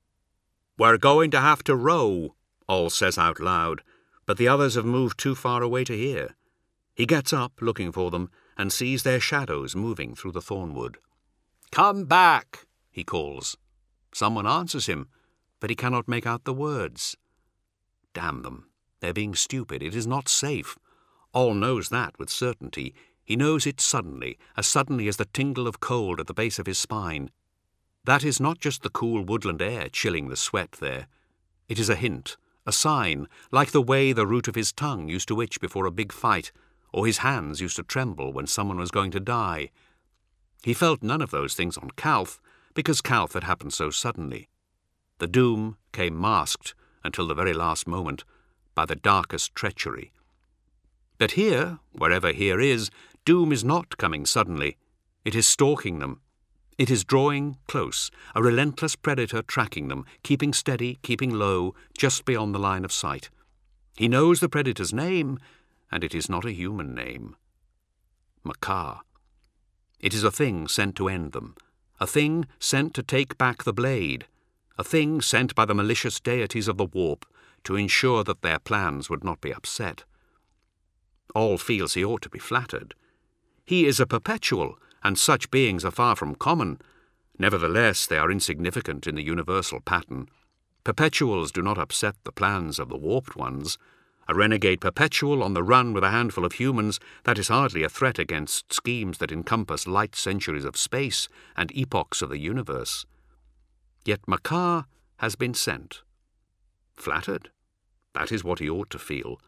A: "We're going to have to row," All says out loud, but the others have moved too far away to hear. He gets up, looking for them, and sees their shadows moving through the thornwood. "Come back," he calls. Someone answers him, but he cannot make out the words. Damn them. They're being stupid. It is not safe. All knows that with certainty. He knows it suddenly as the tingle of cold at the base of his spine. That is not just the cool woodland air chilling the sweat there. It is a hint, a sign, like the way the root of his tongue used to itch before a big fight, or his hands used to tremble when someone was going to die. He felt none of those things on Calth, because Calth had happened so suddenly. The doom came masked, until the very last moment, by the darkest treachery. But here, wherever here is, doom is not coming suddenly. It is stalking them. It is drawing close, a relentless predator tracking them, keeping steady, keeping low, just beyond the line of sight. He knows the predator's name, and it is not a human name. Makar. It is a thing sent to end them, a thing sent to take back the blade, a thing sent by the malicious deities of the warp to ensure that their plans would not be upset. All feels he ought to be flattered. He is a perpetual, and such beings are far from common. Nevertheless, they are insignificant in the universal pattern. Perpetuals do not upset the plans of the warped ones. A renegade perpetual on the run with a handful of humans, that is hardly a threat against schemes that encompass light centuries of space and epochs of the universe. Yet Makar has been sent. Flattered. That is what he ought to feel.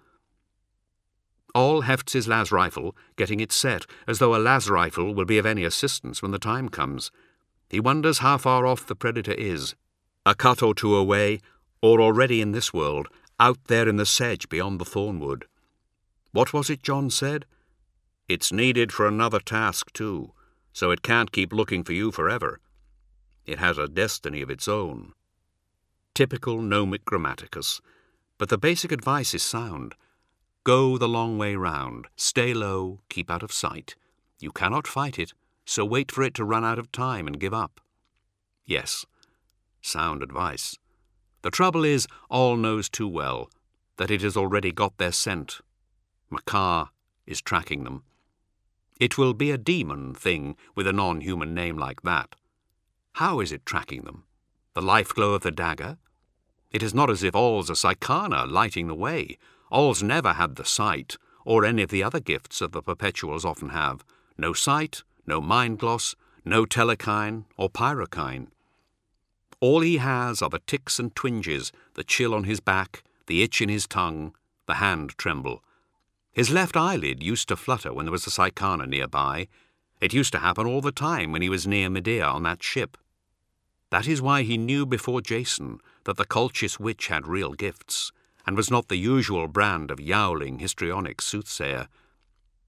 A: All hefts his las rifle, getting it set, as though a las rifle will be of any assistance when the time comes. He wonders how far off the predator is, a cut or two away, or already in this world, out there in the sedge beyond the thornwood. What was it John said? "It's needed for another task too, so it can't keep looking for you forever. It has a destiny of its own." Typical gnomic grammaticus, but the basic advice is sound. Go the long way round, stay low, keep out of sight. You cannot fight it, so wait for it to run out of time and give up. Yes, sound advice. The trouble is, all knows too well that it has already got their scent. Makar is tracking them. It will be a demon thing with a non-human name like that. How is it tracking them? The life glow of the dagger? It is not as if All's a Psychana lighting the way. All's never had the sight, or any of the other gifts that the Perpetuals often have. No sight, no mind gloss, no telekine or pyrokine. All he has are the ticks and twinges, the chill on his back, the itch in his tongue, the hand tremble. His left eyelid used to flutter when there was a Psychana nearby. It used to happen all the time when he was near Medea on that ship. That is why he knew before Jason that the Colchis witch had real gifts, and was not the usual brand of yowling histrionic soothsayer.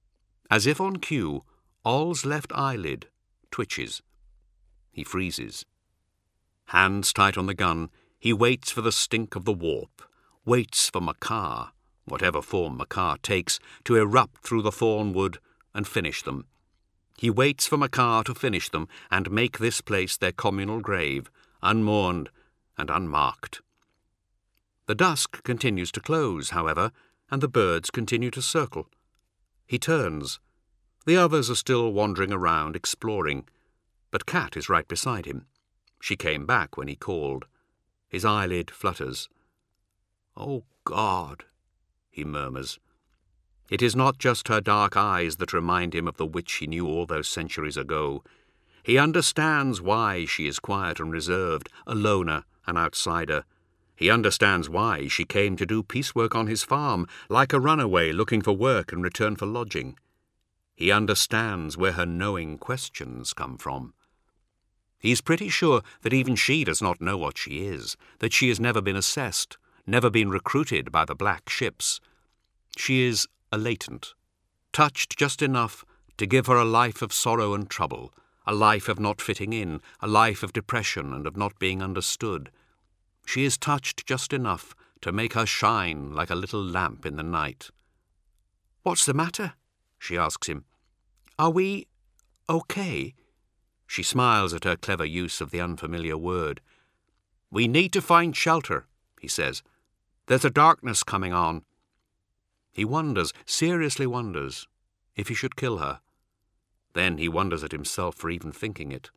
A: As if on cue, All's left eyelid twitches. He freezes. Hands tight on the gun, he waits for the stink of the warp, waits for Makar, whatever form Makar takes, to erupt through the thornwood and finish them. He waits for Makar to finish them and make this place their communal grave, unmourned and unmarked. The dusk continues to close, however, and the birds continue to circle. He turns. The others are still wandering around, exploring, but Cat is right beside him. She came back when he called. His eyelid flutters. "Oh, God," he murmurs. It is not just her dark eyes that remind him of the witch he knew all those centuries ago. He understands why she is quiet and reserved, a loner, an outsider. He understands why she came to do piecework on his farm, like a runaway looking for work in return for lodging. He understands where her knowing questions come from. He's pretty sure that even she does not know what she is, that she has never been assessed, never been recruited by the black ships. She is a latent, touched just enough to give her a life of sorrow and trouble, a life of not fitting in, a life of depression and of not being understood. She is touched just enough to make her shine like a little lamp in the night. "What's the matter?" she asks him. "Are we okay?" She smiles at her clever use of the unfamiliar word. "We need to find shelter," he says. "There's a darkness coming on." He wonders, seriously wonders, if he should kill her. Then he wonders at himself for even thinking it.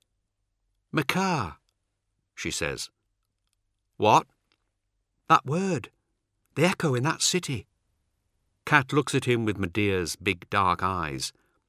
A: "Makar," she says. "What?" "That word. The echo in that city." Cat looks at him with Medea's big dark eyes.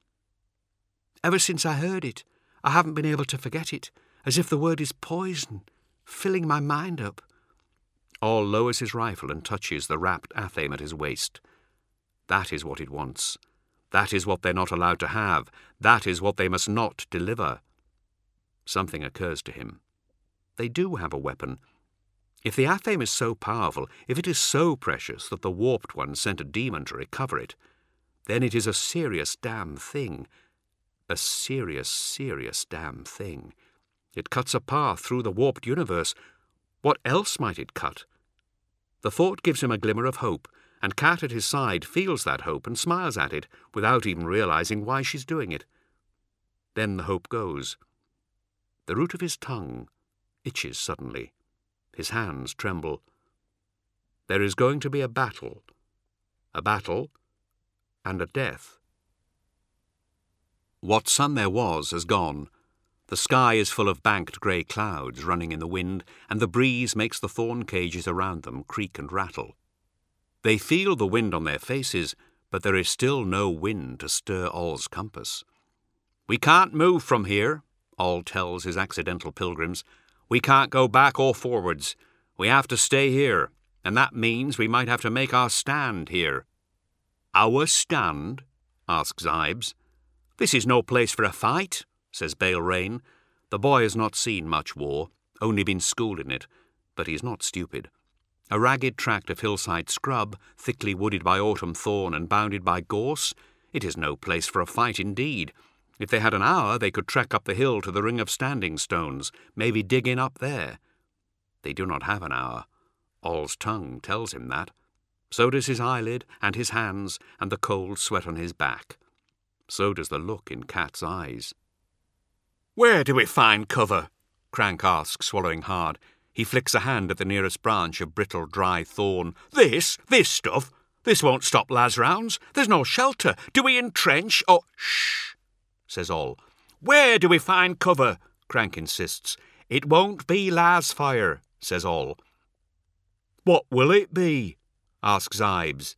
A: "Ever since I heard it, I haven't been able to forget it, as if the word is poison, filling my mind up." All lowers his rifle and touches the wrapped athame at his waist. That is what it wants. That is what they're not allowed to have. That is what they must not deliver. Something occurs to him. They do have a weapon. If the athame is so powerful, if it is so precious that the warped one sent a demon to recover it, then it is a serious damn thing. A serious, serious damn thing. It cuts a path through the warped universe. What else might it cut? The thought gives him a glimmer of hope, and Cat at his side feels that hope and smiles at it without even realizing why she's doing it. Then the hope goes. The root of his tongue itches suddenly. His hands tremble. There is going to be a battle and a death. What sun there was has gone. The sky is full of banked grey clouds running in the wind, and the breeze makes the thorn cages around them creak and rattle. They feel the wind on their faces, but there is still no wind to stir All's compass. "We can't move from here," All tells his accidental pilgrims. "We can't go back or forwards. We have to stay here, and that means we might have to make our stand here." "Our stand?" asks Zibes. "This is no place for a fight," says Bale Rain. The boy has not seen much war, only been schooled in it, but he is not stupid. A ragged tract of hillside scrub, thickly wooded by autumn thorn and bounded by gorse, it is no place for a fight indeed. If they had an hour, they could trek up the hill to the ring of standing stones, maybe dig in up there. They do not have an hour. All's tongue tells him that. So does his eyelid and his hands and the cold sweat on his back. So does the look in Cat's eyes. "Where do we find cover?" Crank asks, swallowing hard. He flicks a hand at the nearest branch of brittle, dry thorn. This stuff? This won't stop las rounds. There's no shelter. Do we entrench or—" "Shh," says All. "Where do we find cover?" Crank insists. "It won't be las fire," says All. "What will it be?" asks Zibes.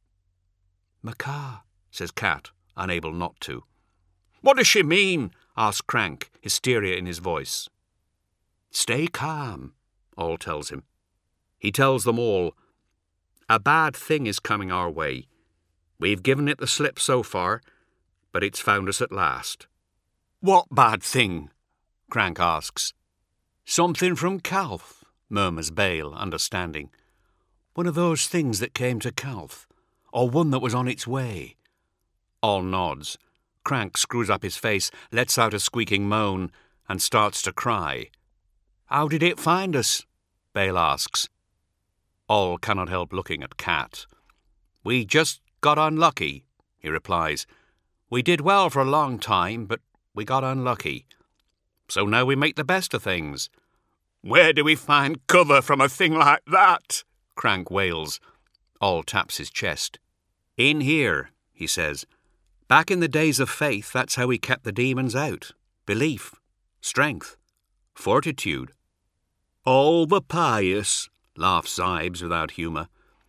A: "Makar," says Cat, unable not to. "What does she mean?" asks Crank, hysteria in his voice. "Stay calm," All tells him. He tells them all, "A bad thing is coming our way. We've given it the slip so far, but it's found us at last." "What bad thing?" Crank asks. "Something from Calf," murmurs Bale, understanding. "One of those things that came to Calf, or one that was on its way. All nods. Crank screws up his face, lets out a squeaking moan, and starts to cry. "How did it find us?" Bale asks. All cannot help looking at Cat. "We just got unlucky," he replies. "We did well for a long time, but we got unlucky. So now we make the best of things." "Where do we find cover from a thing like that?" Crank wails. All taps his chest. "In here," he says. "Back in the days of faith, that's how we kept the demons out. Belief, strength, fortitude." "All the pious," laughs Zibes without humour.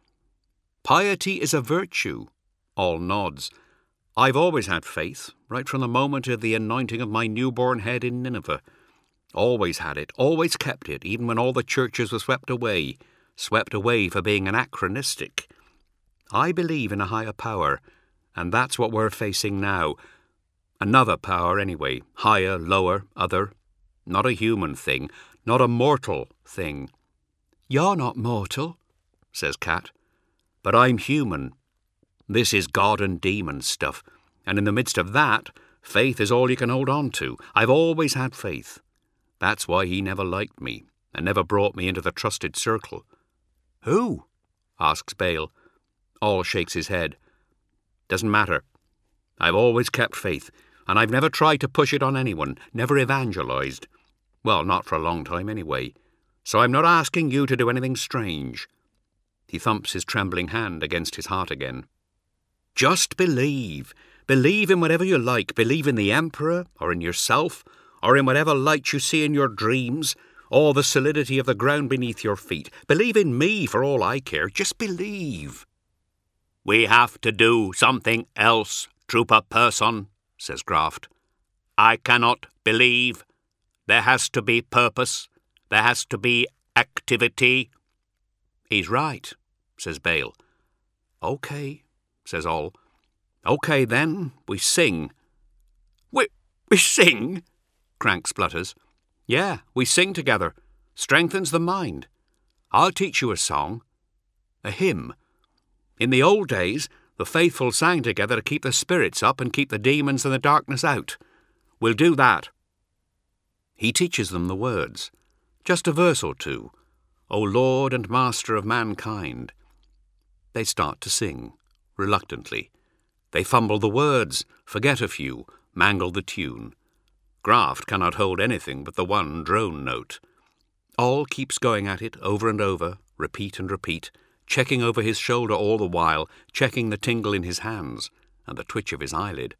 A: "Piety is a virtue," All nods. "I've always had faith, right from the moment of the anointing of my newborn head in Nineveh. Always had it, always kept it, even when all the churches were swept away for being anachronistic. I believe in a higher power, and that's what we're facing now. Another power, anyway, higher, lower, other. Not a human thing, not a mortal thing." "You're not mortal," says Cat. "But I'm human. This is God and demon stuff, and in the midst of that, faith is all you can hold on to. I've always had faith. That's why he never liked me, and never brought me into the trusted circle." "Who?" asks Bale. All shakes his head. "Doesn't matter. I've always kept faith, and I've never tried to push it on anyone, never evangelized. Well, not for a long time anyway. So I'm not asking you to do anything strange." He thumps his trembling hand against his heart again. "Just believe. Believe in whatever you like. Believe in the Emperor, or in yourself, or in whatever light you see in your dreams, or the solidity of the ground beneath your feet. Believe in me for all I care. Just believe." "We have to do something else, Trooper Person," says Graft. "I cannot believe. There has to be purpose. There has to be activity." "He's right," says Bale. "OK," says All. "OK, then, we sing." We sing?" Crank splutters. "Yeah, we sing together. Strengthens the mind. I'll teach you a song. A hymn. In the old days, the faithful sang together to keep the spirits up and keep the demons and the darkness out. We'll do that." He teaches them the words. Just a verse or two. "O Lord and Master of mankind." They start to sing, reluctantly. They fumble the words, forget a few, mangle the tune. Graft cannot hold anything but the one drone note. All keeps going at it over and over, repeat and repeat, checking over his shoulder all the while, checking the tingle in his hands and the twitch of his eyelid.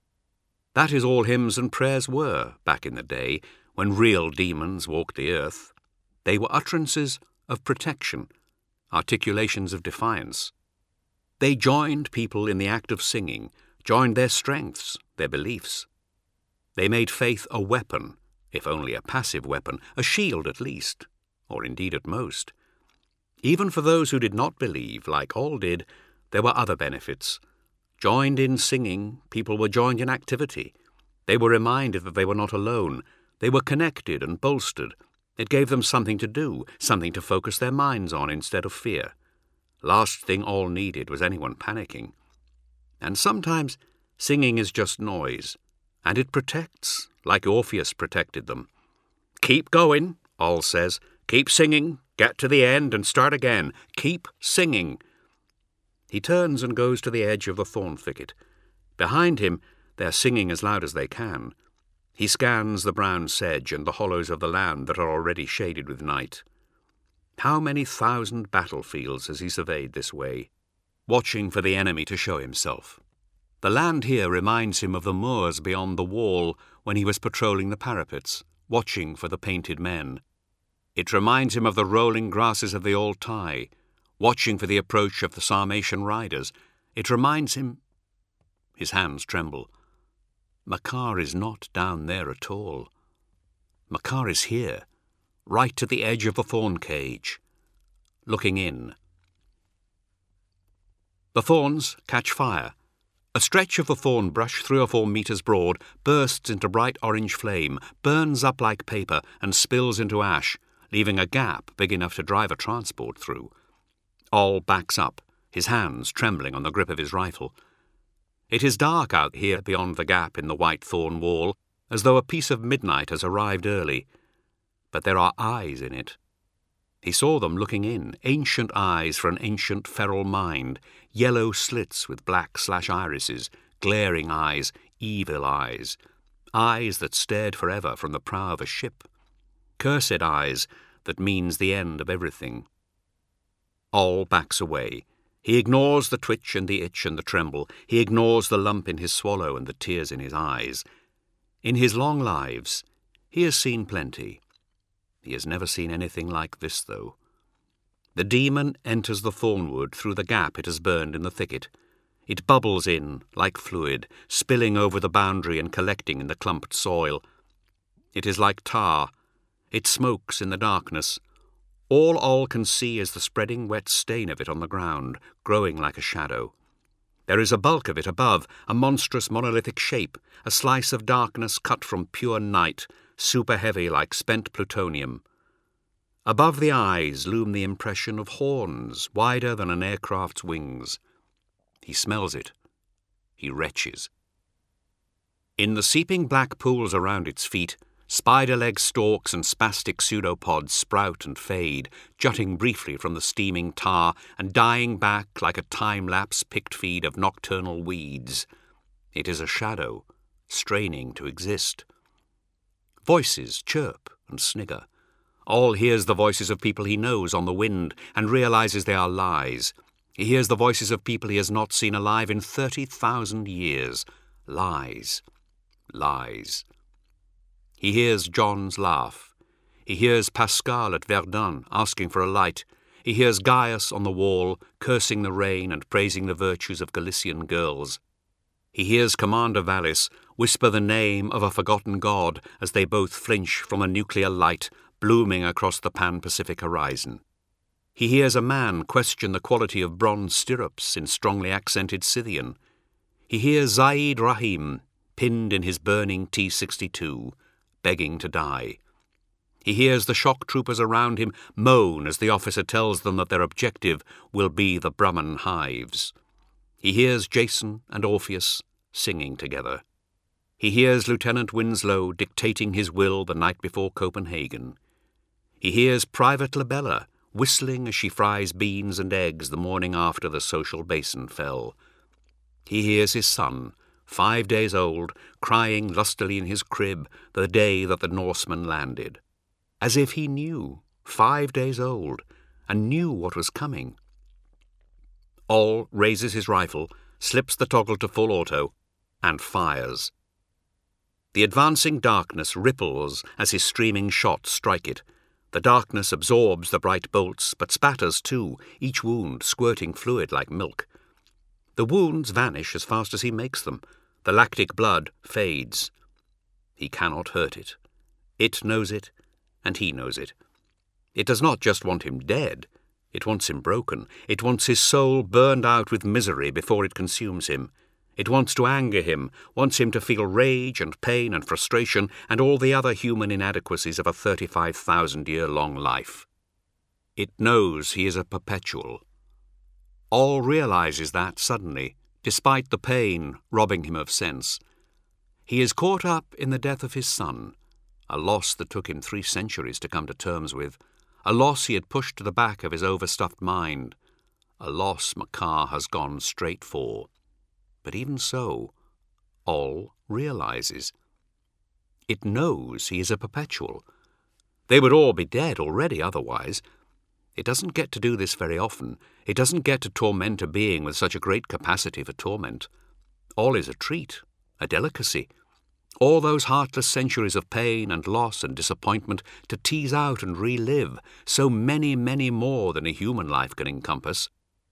A: That is all hymns and prayers were back in the day, when real demons walked the earth. They were utterances of protection, articulations of defiance. They joined people in the act of singing, joined their strengths, their beliefs. They made faith a weapon, if only a passive weapon, a shield at least, or indeed at most. Even for those who did not believe, like All did, there were other benefits. Joined in singing, people were joined in activity. They were reminded that they were not alone. They were connected and bolstered. It gave them something to do, something to focus their minds on instead of fear. Last thing All needed was anyone panicking. And sometimes singing is just noise, and it protects, like Orpheus protected them. "Keep going," All says. "Keep singing. Get to the end and start again. Keep singing." He turns and goes to the edge of the thorn thicket. Behind him, they're singing as loud as they can. He scans the brown sedge and the hollows of the land that are already shaded with night. How many thousand battlefields has he surveyed this way, watching for the enemy to show himself? The land here reminds him of the moors beyond the wall when he was patrolling the parapets, watching for the painted men. It reminds him of the rolling grasses of the Altai, watching for the approach of the Sarmatian riders. It reminds him... His hands tremble. Makar is not down there at all. Makar is here, right at the edge of the thorn cage, looking in. The thorns catch fire. A stretch of the thorn brush 3 or 4 meters broad bursts into bright orange flame, burns up like paper, and spills into ash, leaving a gap big enough to drive a transport through. All backs up, his hands trembling on the grip of his rifle. It is dark out here beyond the gap in the white thorn wall, as though a piece of midnight has arrived early. But there are eyes in it. He saw them looking in, ancient eyes for an ancient feral mind, yellow slits with black/irises, glaring eyes, evil eyes, eyes that stared forever from the prow of a ship, cursed eyes that means the end of everything. All backs away. He ignores the twitch and the itch and the tremble. He ignores the lump in his swallow and the tears in his eyes. In his long lives, he has seen plenty. He has never seen anything like this, though. The demon enters the thornwood through the gap it has burned in the thicket. It bubbles in, like fluid, spilling over the boundary and collecting in the clumped soil. It is like tar. It smokes in the darkness. All can see is the spreading wet stain of it on the ground, growing like a shadow. There is a bulk of it above, a monstrous monolithic shape, a slice of darkness cut from pure night, super heavy like spent plutonium. Above the eyes loom the impression of horns, wider than an aircraft's wings. He smells it. He retches. In the seeping black pools around its feet, spider-leg stalks and spastic pseudopods sprout and fade, jutting briefly from the steaming tar and dying back like a time-lapse picked feed of nocturnal weeds. It is a shadow, straining to exist. Voices chirp and snigger. All hears the voices of people he knows on the wind and realizes they are lies. He hears the voices of people he has not seen alive in 30,000 years. Lies. Lies. He hears John's laugh. He hears Pascal at Verdun asking for a light. He hears Gaius on the wall, cursing the rain and praising the virtues of Galician girls. He hears Commander Vallis whisper the name of a forgotten god as they both flinch from a nuclear light blooming across the Pan-Pacific horizon. He hears a man question the quality of bronze stirrups in strongly accented Scythian. He hears Zaid Rahim, pinned in his burning T-62, begging to die. He hears the shock troopers around him moan as the officer tells them that their objective will be the Brahman hives. He hears Jason and Orpheus singing together. He hears Lieutenant Winslow dictating his will the night before Copenhagen. He hears Private Labella whistling as she fries beans and eggs the morning after the social basin fell. He hears his son, 5 days old, crying lustily in his crib the day that the Norsemen landed. As if he knew, 5 days old, and knew what was coming. All raises his rifle, slips the toggle to full auto, and fires. The advancing darkness ripples as his streaming shots strike it. The darkness absorbs the bright bolts, but spatters too, each wound squirting fluid like milk. The wounds vanish as fast as he makes them. The lactic blood fades. He cannot hurt it. It knows it, and he knows it. It does not just want him dead. It wants him broken. It wants his soul burned out with misery before it consumes him. It wants to anger him, wants him to feel rage and pain and frustration and all the other human inadequacies of a 35,000-year-long life. It knows he is a perpetual. All realizes that suddenly, despite the pain robbing him of sense. He is caught up in the death of his son, a loss that took him 3 centuries to come to terms with, a loss he had pushed to the back of his overstuffed mind, a loss Makar has gone straight for. But even so, all realizes. It knows he is a perpetual. They would all be dead already otherwise. It doesn't get to do this very often. It doesn't get to torment a being with such a great capacity for torment. All is a treat, a delicacy. All those heartless centuries of pain and loss and disappointment to tease out and relive, so many, many more than a human life can encompass.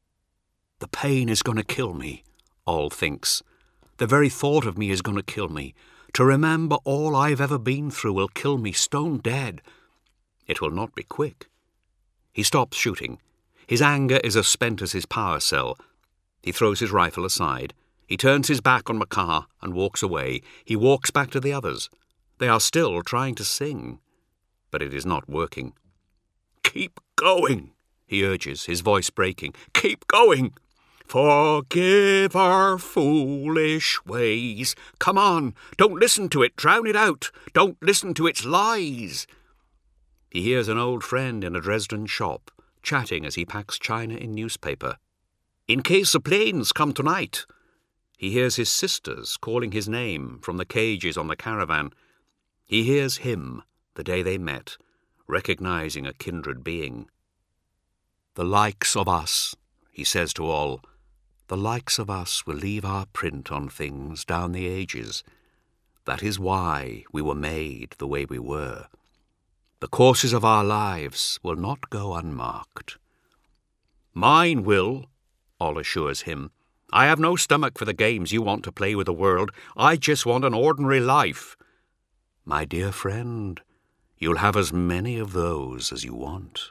A: The pain is going to kill me, All thinks. The very thought of me is going to kill me. To remember all I've ever been through will kill me stone dead. It will not be quick. He stops shooting. His anger is as spent as his power cell. He throws his rifle aside. He turns his back on Makar and walks away. He walks back to the others. They are still trying to sing, but it is not working. "Keep going," he urges, his voice breaking. "Keep going. Forgive our foolish ways. Come on, don't listen to it, drown it out. Don't listen to its lies. He hears an old friend in a Dresden shop, chatting as he packs china in newspaper. In case the planes come tonight. He hears his sisters calling his name from the cages on the caravan. He hears him, the day they met, recognizing a kindred being. The likes of us, he says to all, the likes of us will leave our print on things down the ages. That is why we were made the way we were. The courses of our lives will not go unmarked. Mine will, All assures him. I have no stomach for the games you want to play with the world. I just want an ordinary life. My dear friend, you'll have as many of those as you want.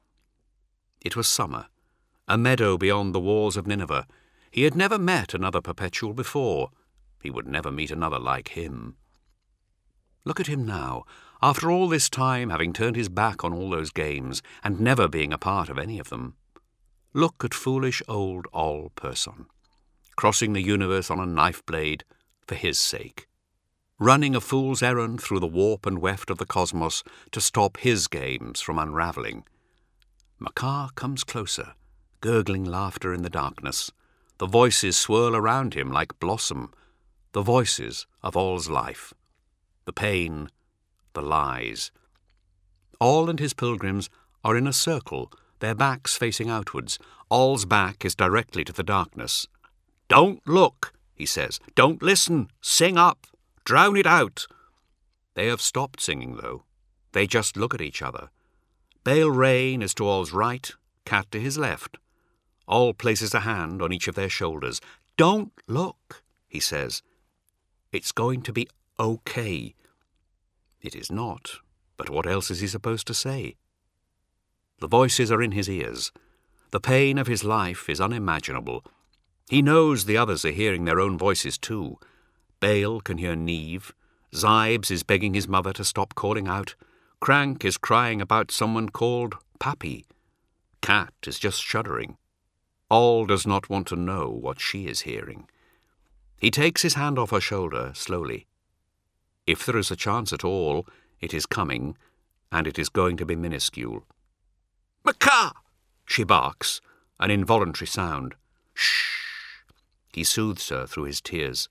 A: It was summer, a meadow beyond the walls of Nineveh. He had never met another perpetual before. He would never meet another like him. Look at him now, after all this time having turned his back on all those games and never being a part of any of them. Look at foolish old All Person, crossing the universe on a knife blade for his sake, running a fool's errand through the warp and weft of the cosmos to stop his games from unravelling. Makar comes closer, gurgling laughter in the darkness. The voices swirl around him like blossom, the voices of All's life, the pain, the lies. All and his pilgrims are in a circle, their backs facing outwards. All's back is directly to the darkness. Don't look, he says. Don't listen. Sing up. Drown it out. They have stopped singing, though. They just look at each other. Bale Rain is to All's right, Cat to his left. All places a hand on each of their shoulders. Don't look, he says. It's going to be okay. It is not, but what else is he supposed to say? The voices are in his ears. The pain of his life is unimaginable. He knows the others are hearing their own voices too. Bale can hear Neve. Zibes is begging his mother to stop calling out. Crank is crying about someone called Pappy. Cat is just shuddering. All does not want to know what she is hearing. He takes his hand off her shoulder slowly. If there is a chance at all, it is coming, and it is going to be minuscule. Makar! She barks, an involuntary sound. Shh! He soothes her through his tears.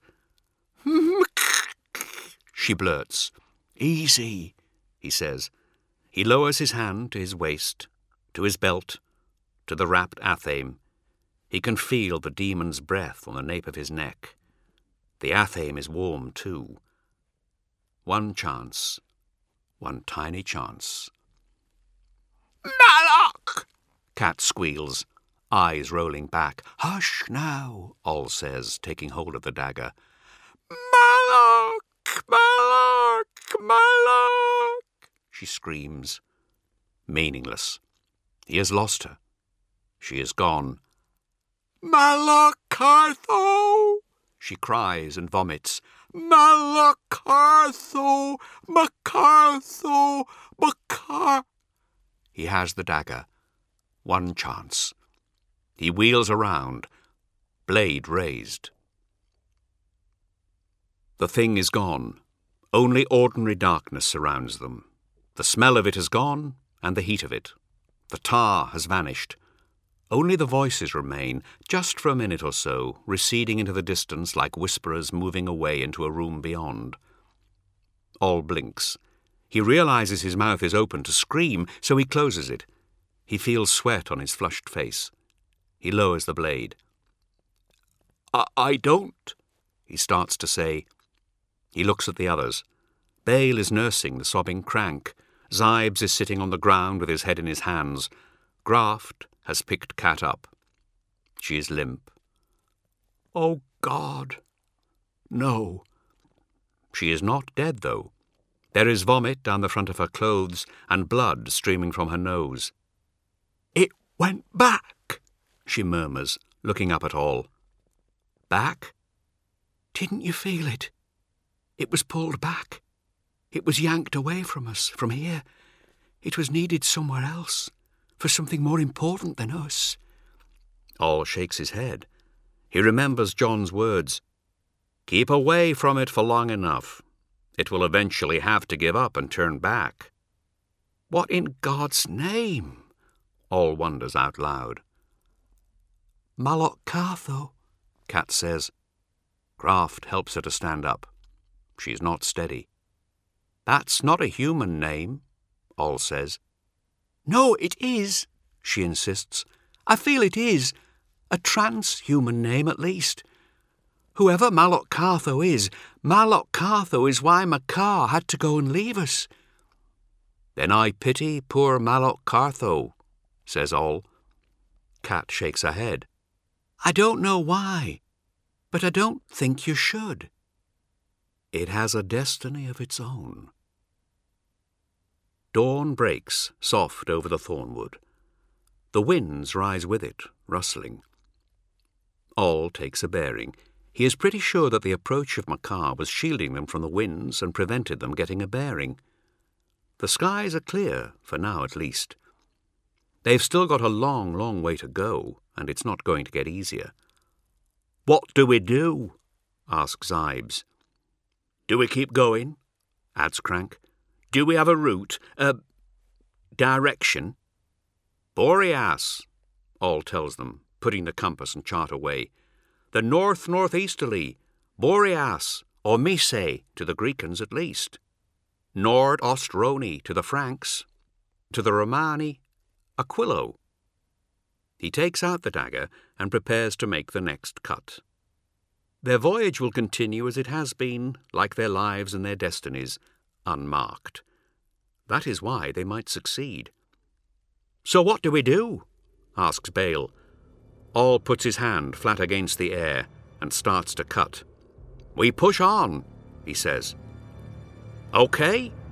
A: She blurts. Easy, he says. He lowers his hand to his waist, to his belt, to the wrapped athame. He can feel the demon's breath on the nape of his neck. The athame is warm too. One chance, one tiny chance. Malak! Cat squeals, eyes rolling back. Hush now, All says, taking hold of the dagger. Malak! Malak! Malak! She screams. Meaningless. He has lost her. She is gone. Malakartho! She cries and vomits. Malakartho! Makartho! Makar... He has the dagger. One chance. He wheels around, blade raised. The thing is gone. Only ordinary darkness surrounds them. The smell of it has gone, and the heat of it. The tar has vanished. Only the voices remain, just for a minute or so, receding into the distance like whisperers moving away into a room beyond. All blinks. He realizes his mouth is open to scream, so he closes it. He feels sweat on his flushed face. He lowers the blade. I don't, he starts to say. He looks at the others. Bale is nursing the sobbing Crank. Zibes is sitting on the ground with his head in his hands. Graft has picked Cat up. She is limp. Oh, God. No. She is not dead, though. There is vomit down the front of her clothes and blood streaming from her nose. It went back, she murmurs, looking up at All. Back? Didn't you feel it? It was pulled back. It was yanked away from us, from here. It was needed somewhere else, for something more important than us. All shakes his head. He remembers John's words. Keep away from it for long enough. It will eventually have to give up and turn back. What in God's name? All wonders out loud.
B: Malot Cartho,
A: Cat says. Kraft helps her to stand up. She's not steady. That's not a human name, All says.
B: No, it is, she insists. I feel it is. A trans-human name, at least. Whoever Malot Cartho is why Makar had to go and leave us.
A: Then I pity poor Malot Cartho, says All. Cat shakes her head.
B: I don't know why, but I don't think you should.
A: It has a destiny of its own. Dawn breaks, soft over the thornwood. The winds rise with it, rustling. All takes a bearing. He is pretty sure that the approach of Makar was shielding them from the winds and prevented them getting a bearing. The skies are clear, for now at least. They've still got a long, long way to go, and it's not going to get easier.
B: What do we do?
A: asks Zibes.
B: Do we keep going?
A: adds Crank.
B: Do we have a route, a direction?
A: Boreas, All tells them, putting the compass and chart away. The north-northeasterly, Boreas, or Mise, to the Grecans at least. Nord-Ostroni to the Franks. To the Romani, Aquilo. He takes out the dagger and prepares to make the next cut. Their voyage will continue as it has been, like their lives and their destinies, unmarked. That is why they might succeed.
B: So what do we do?
A: asks Bale. All puts his hand flat against the air and starts to cut. We push on, he says.
B: Okay,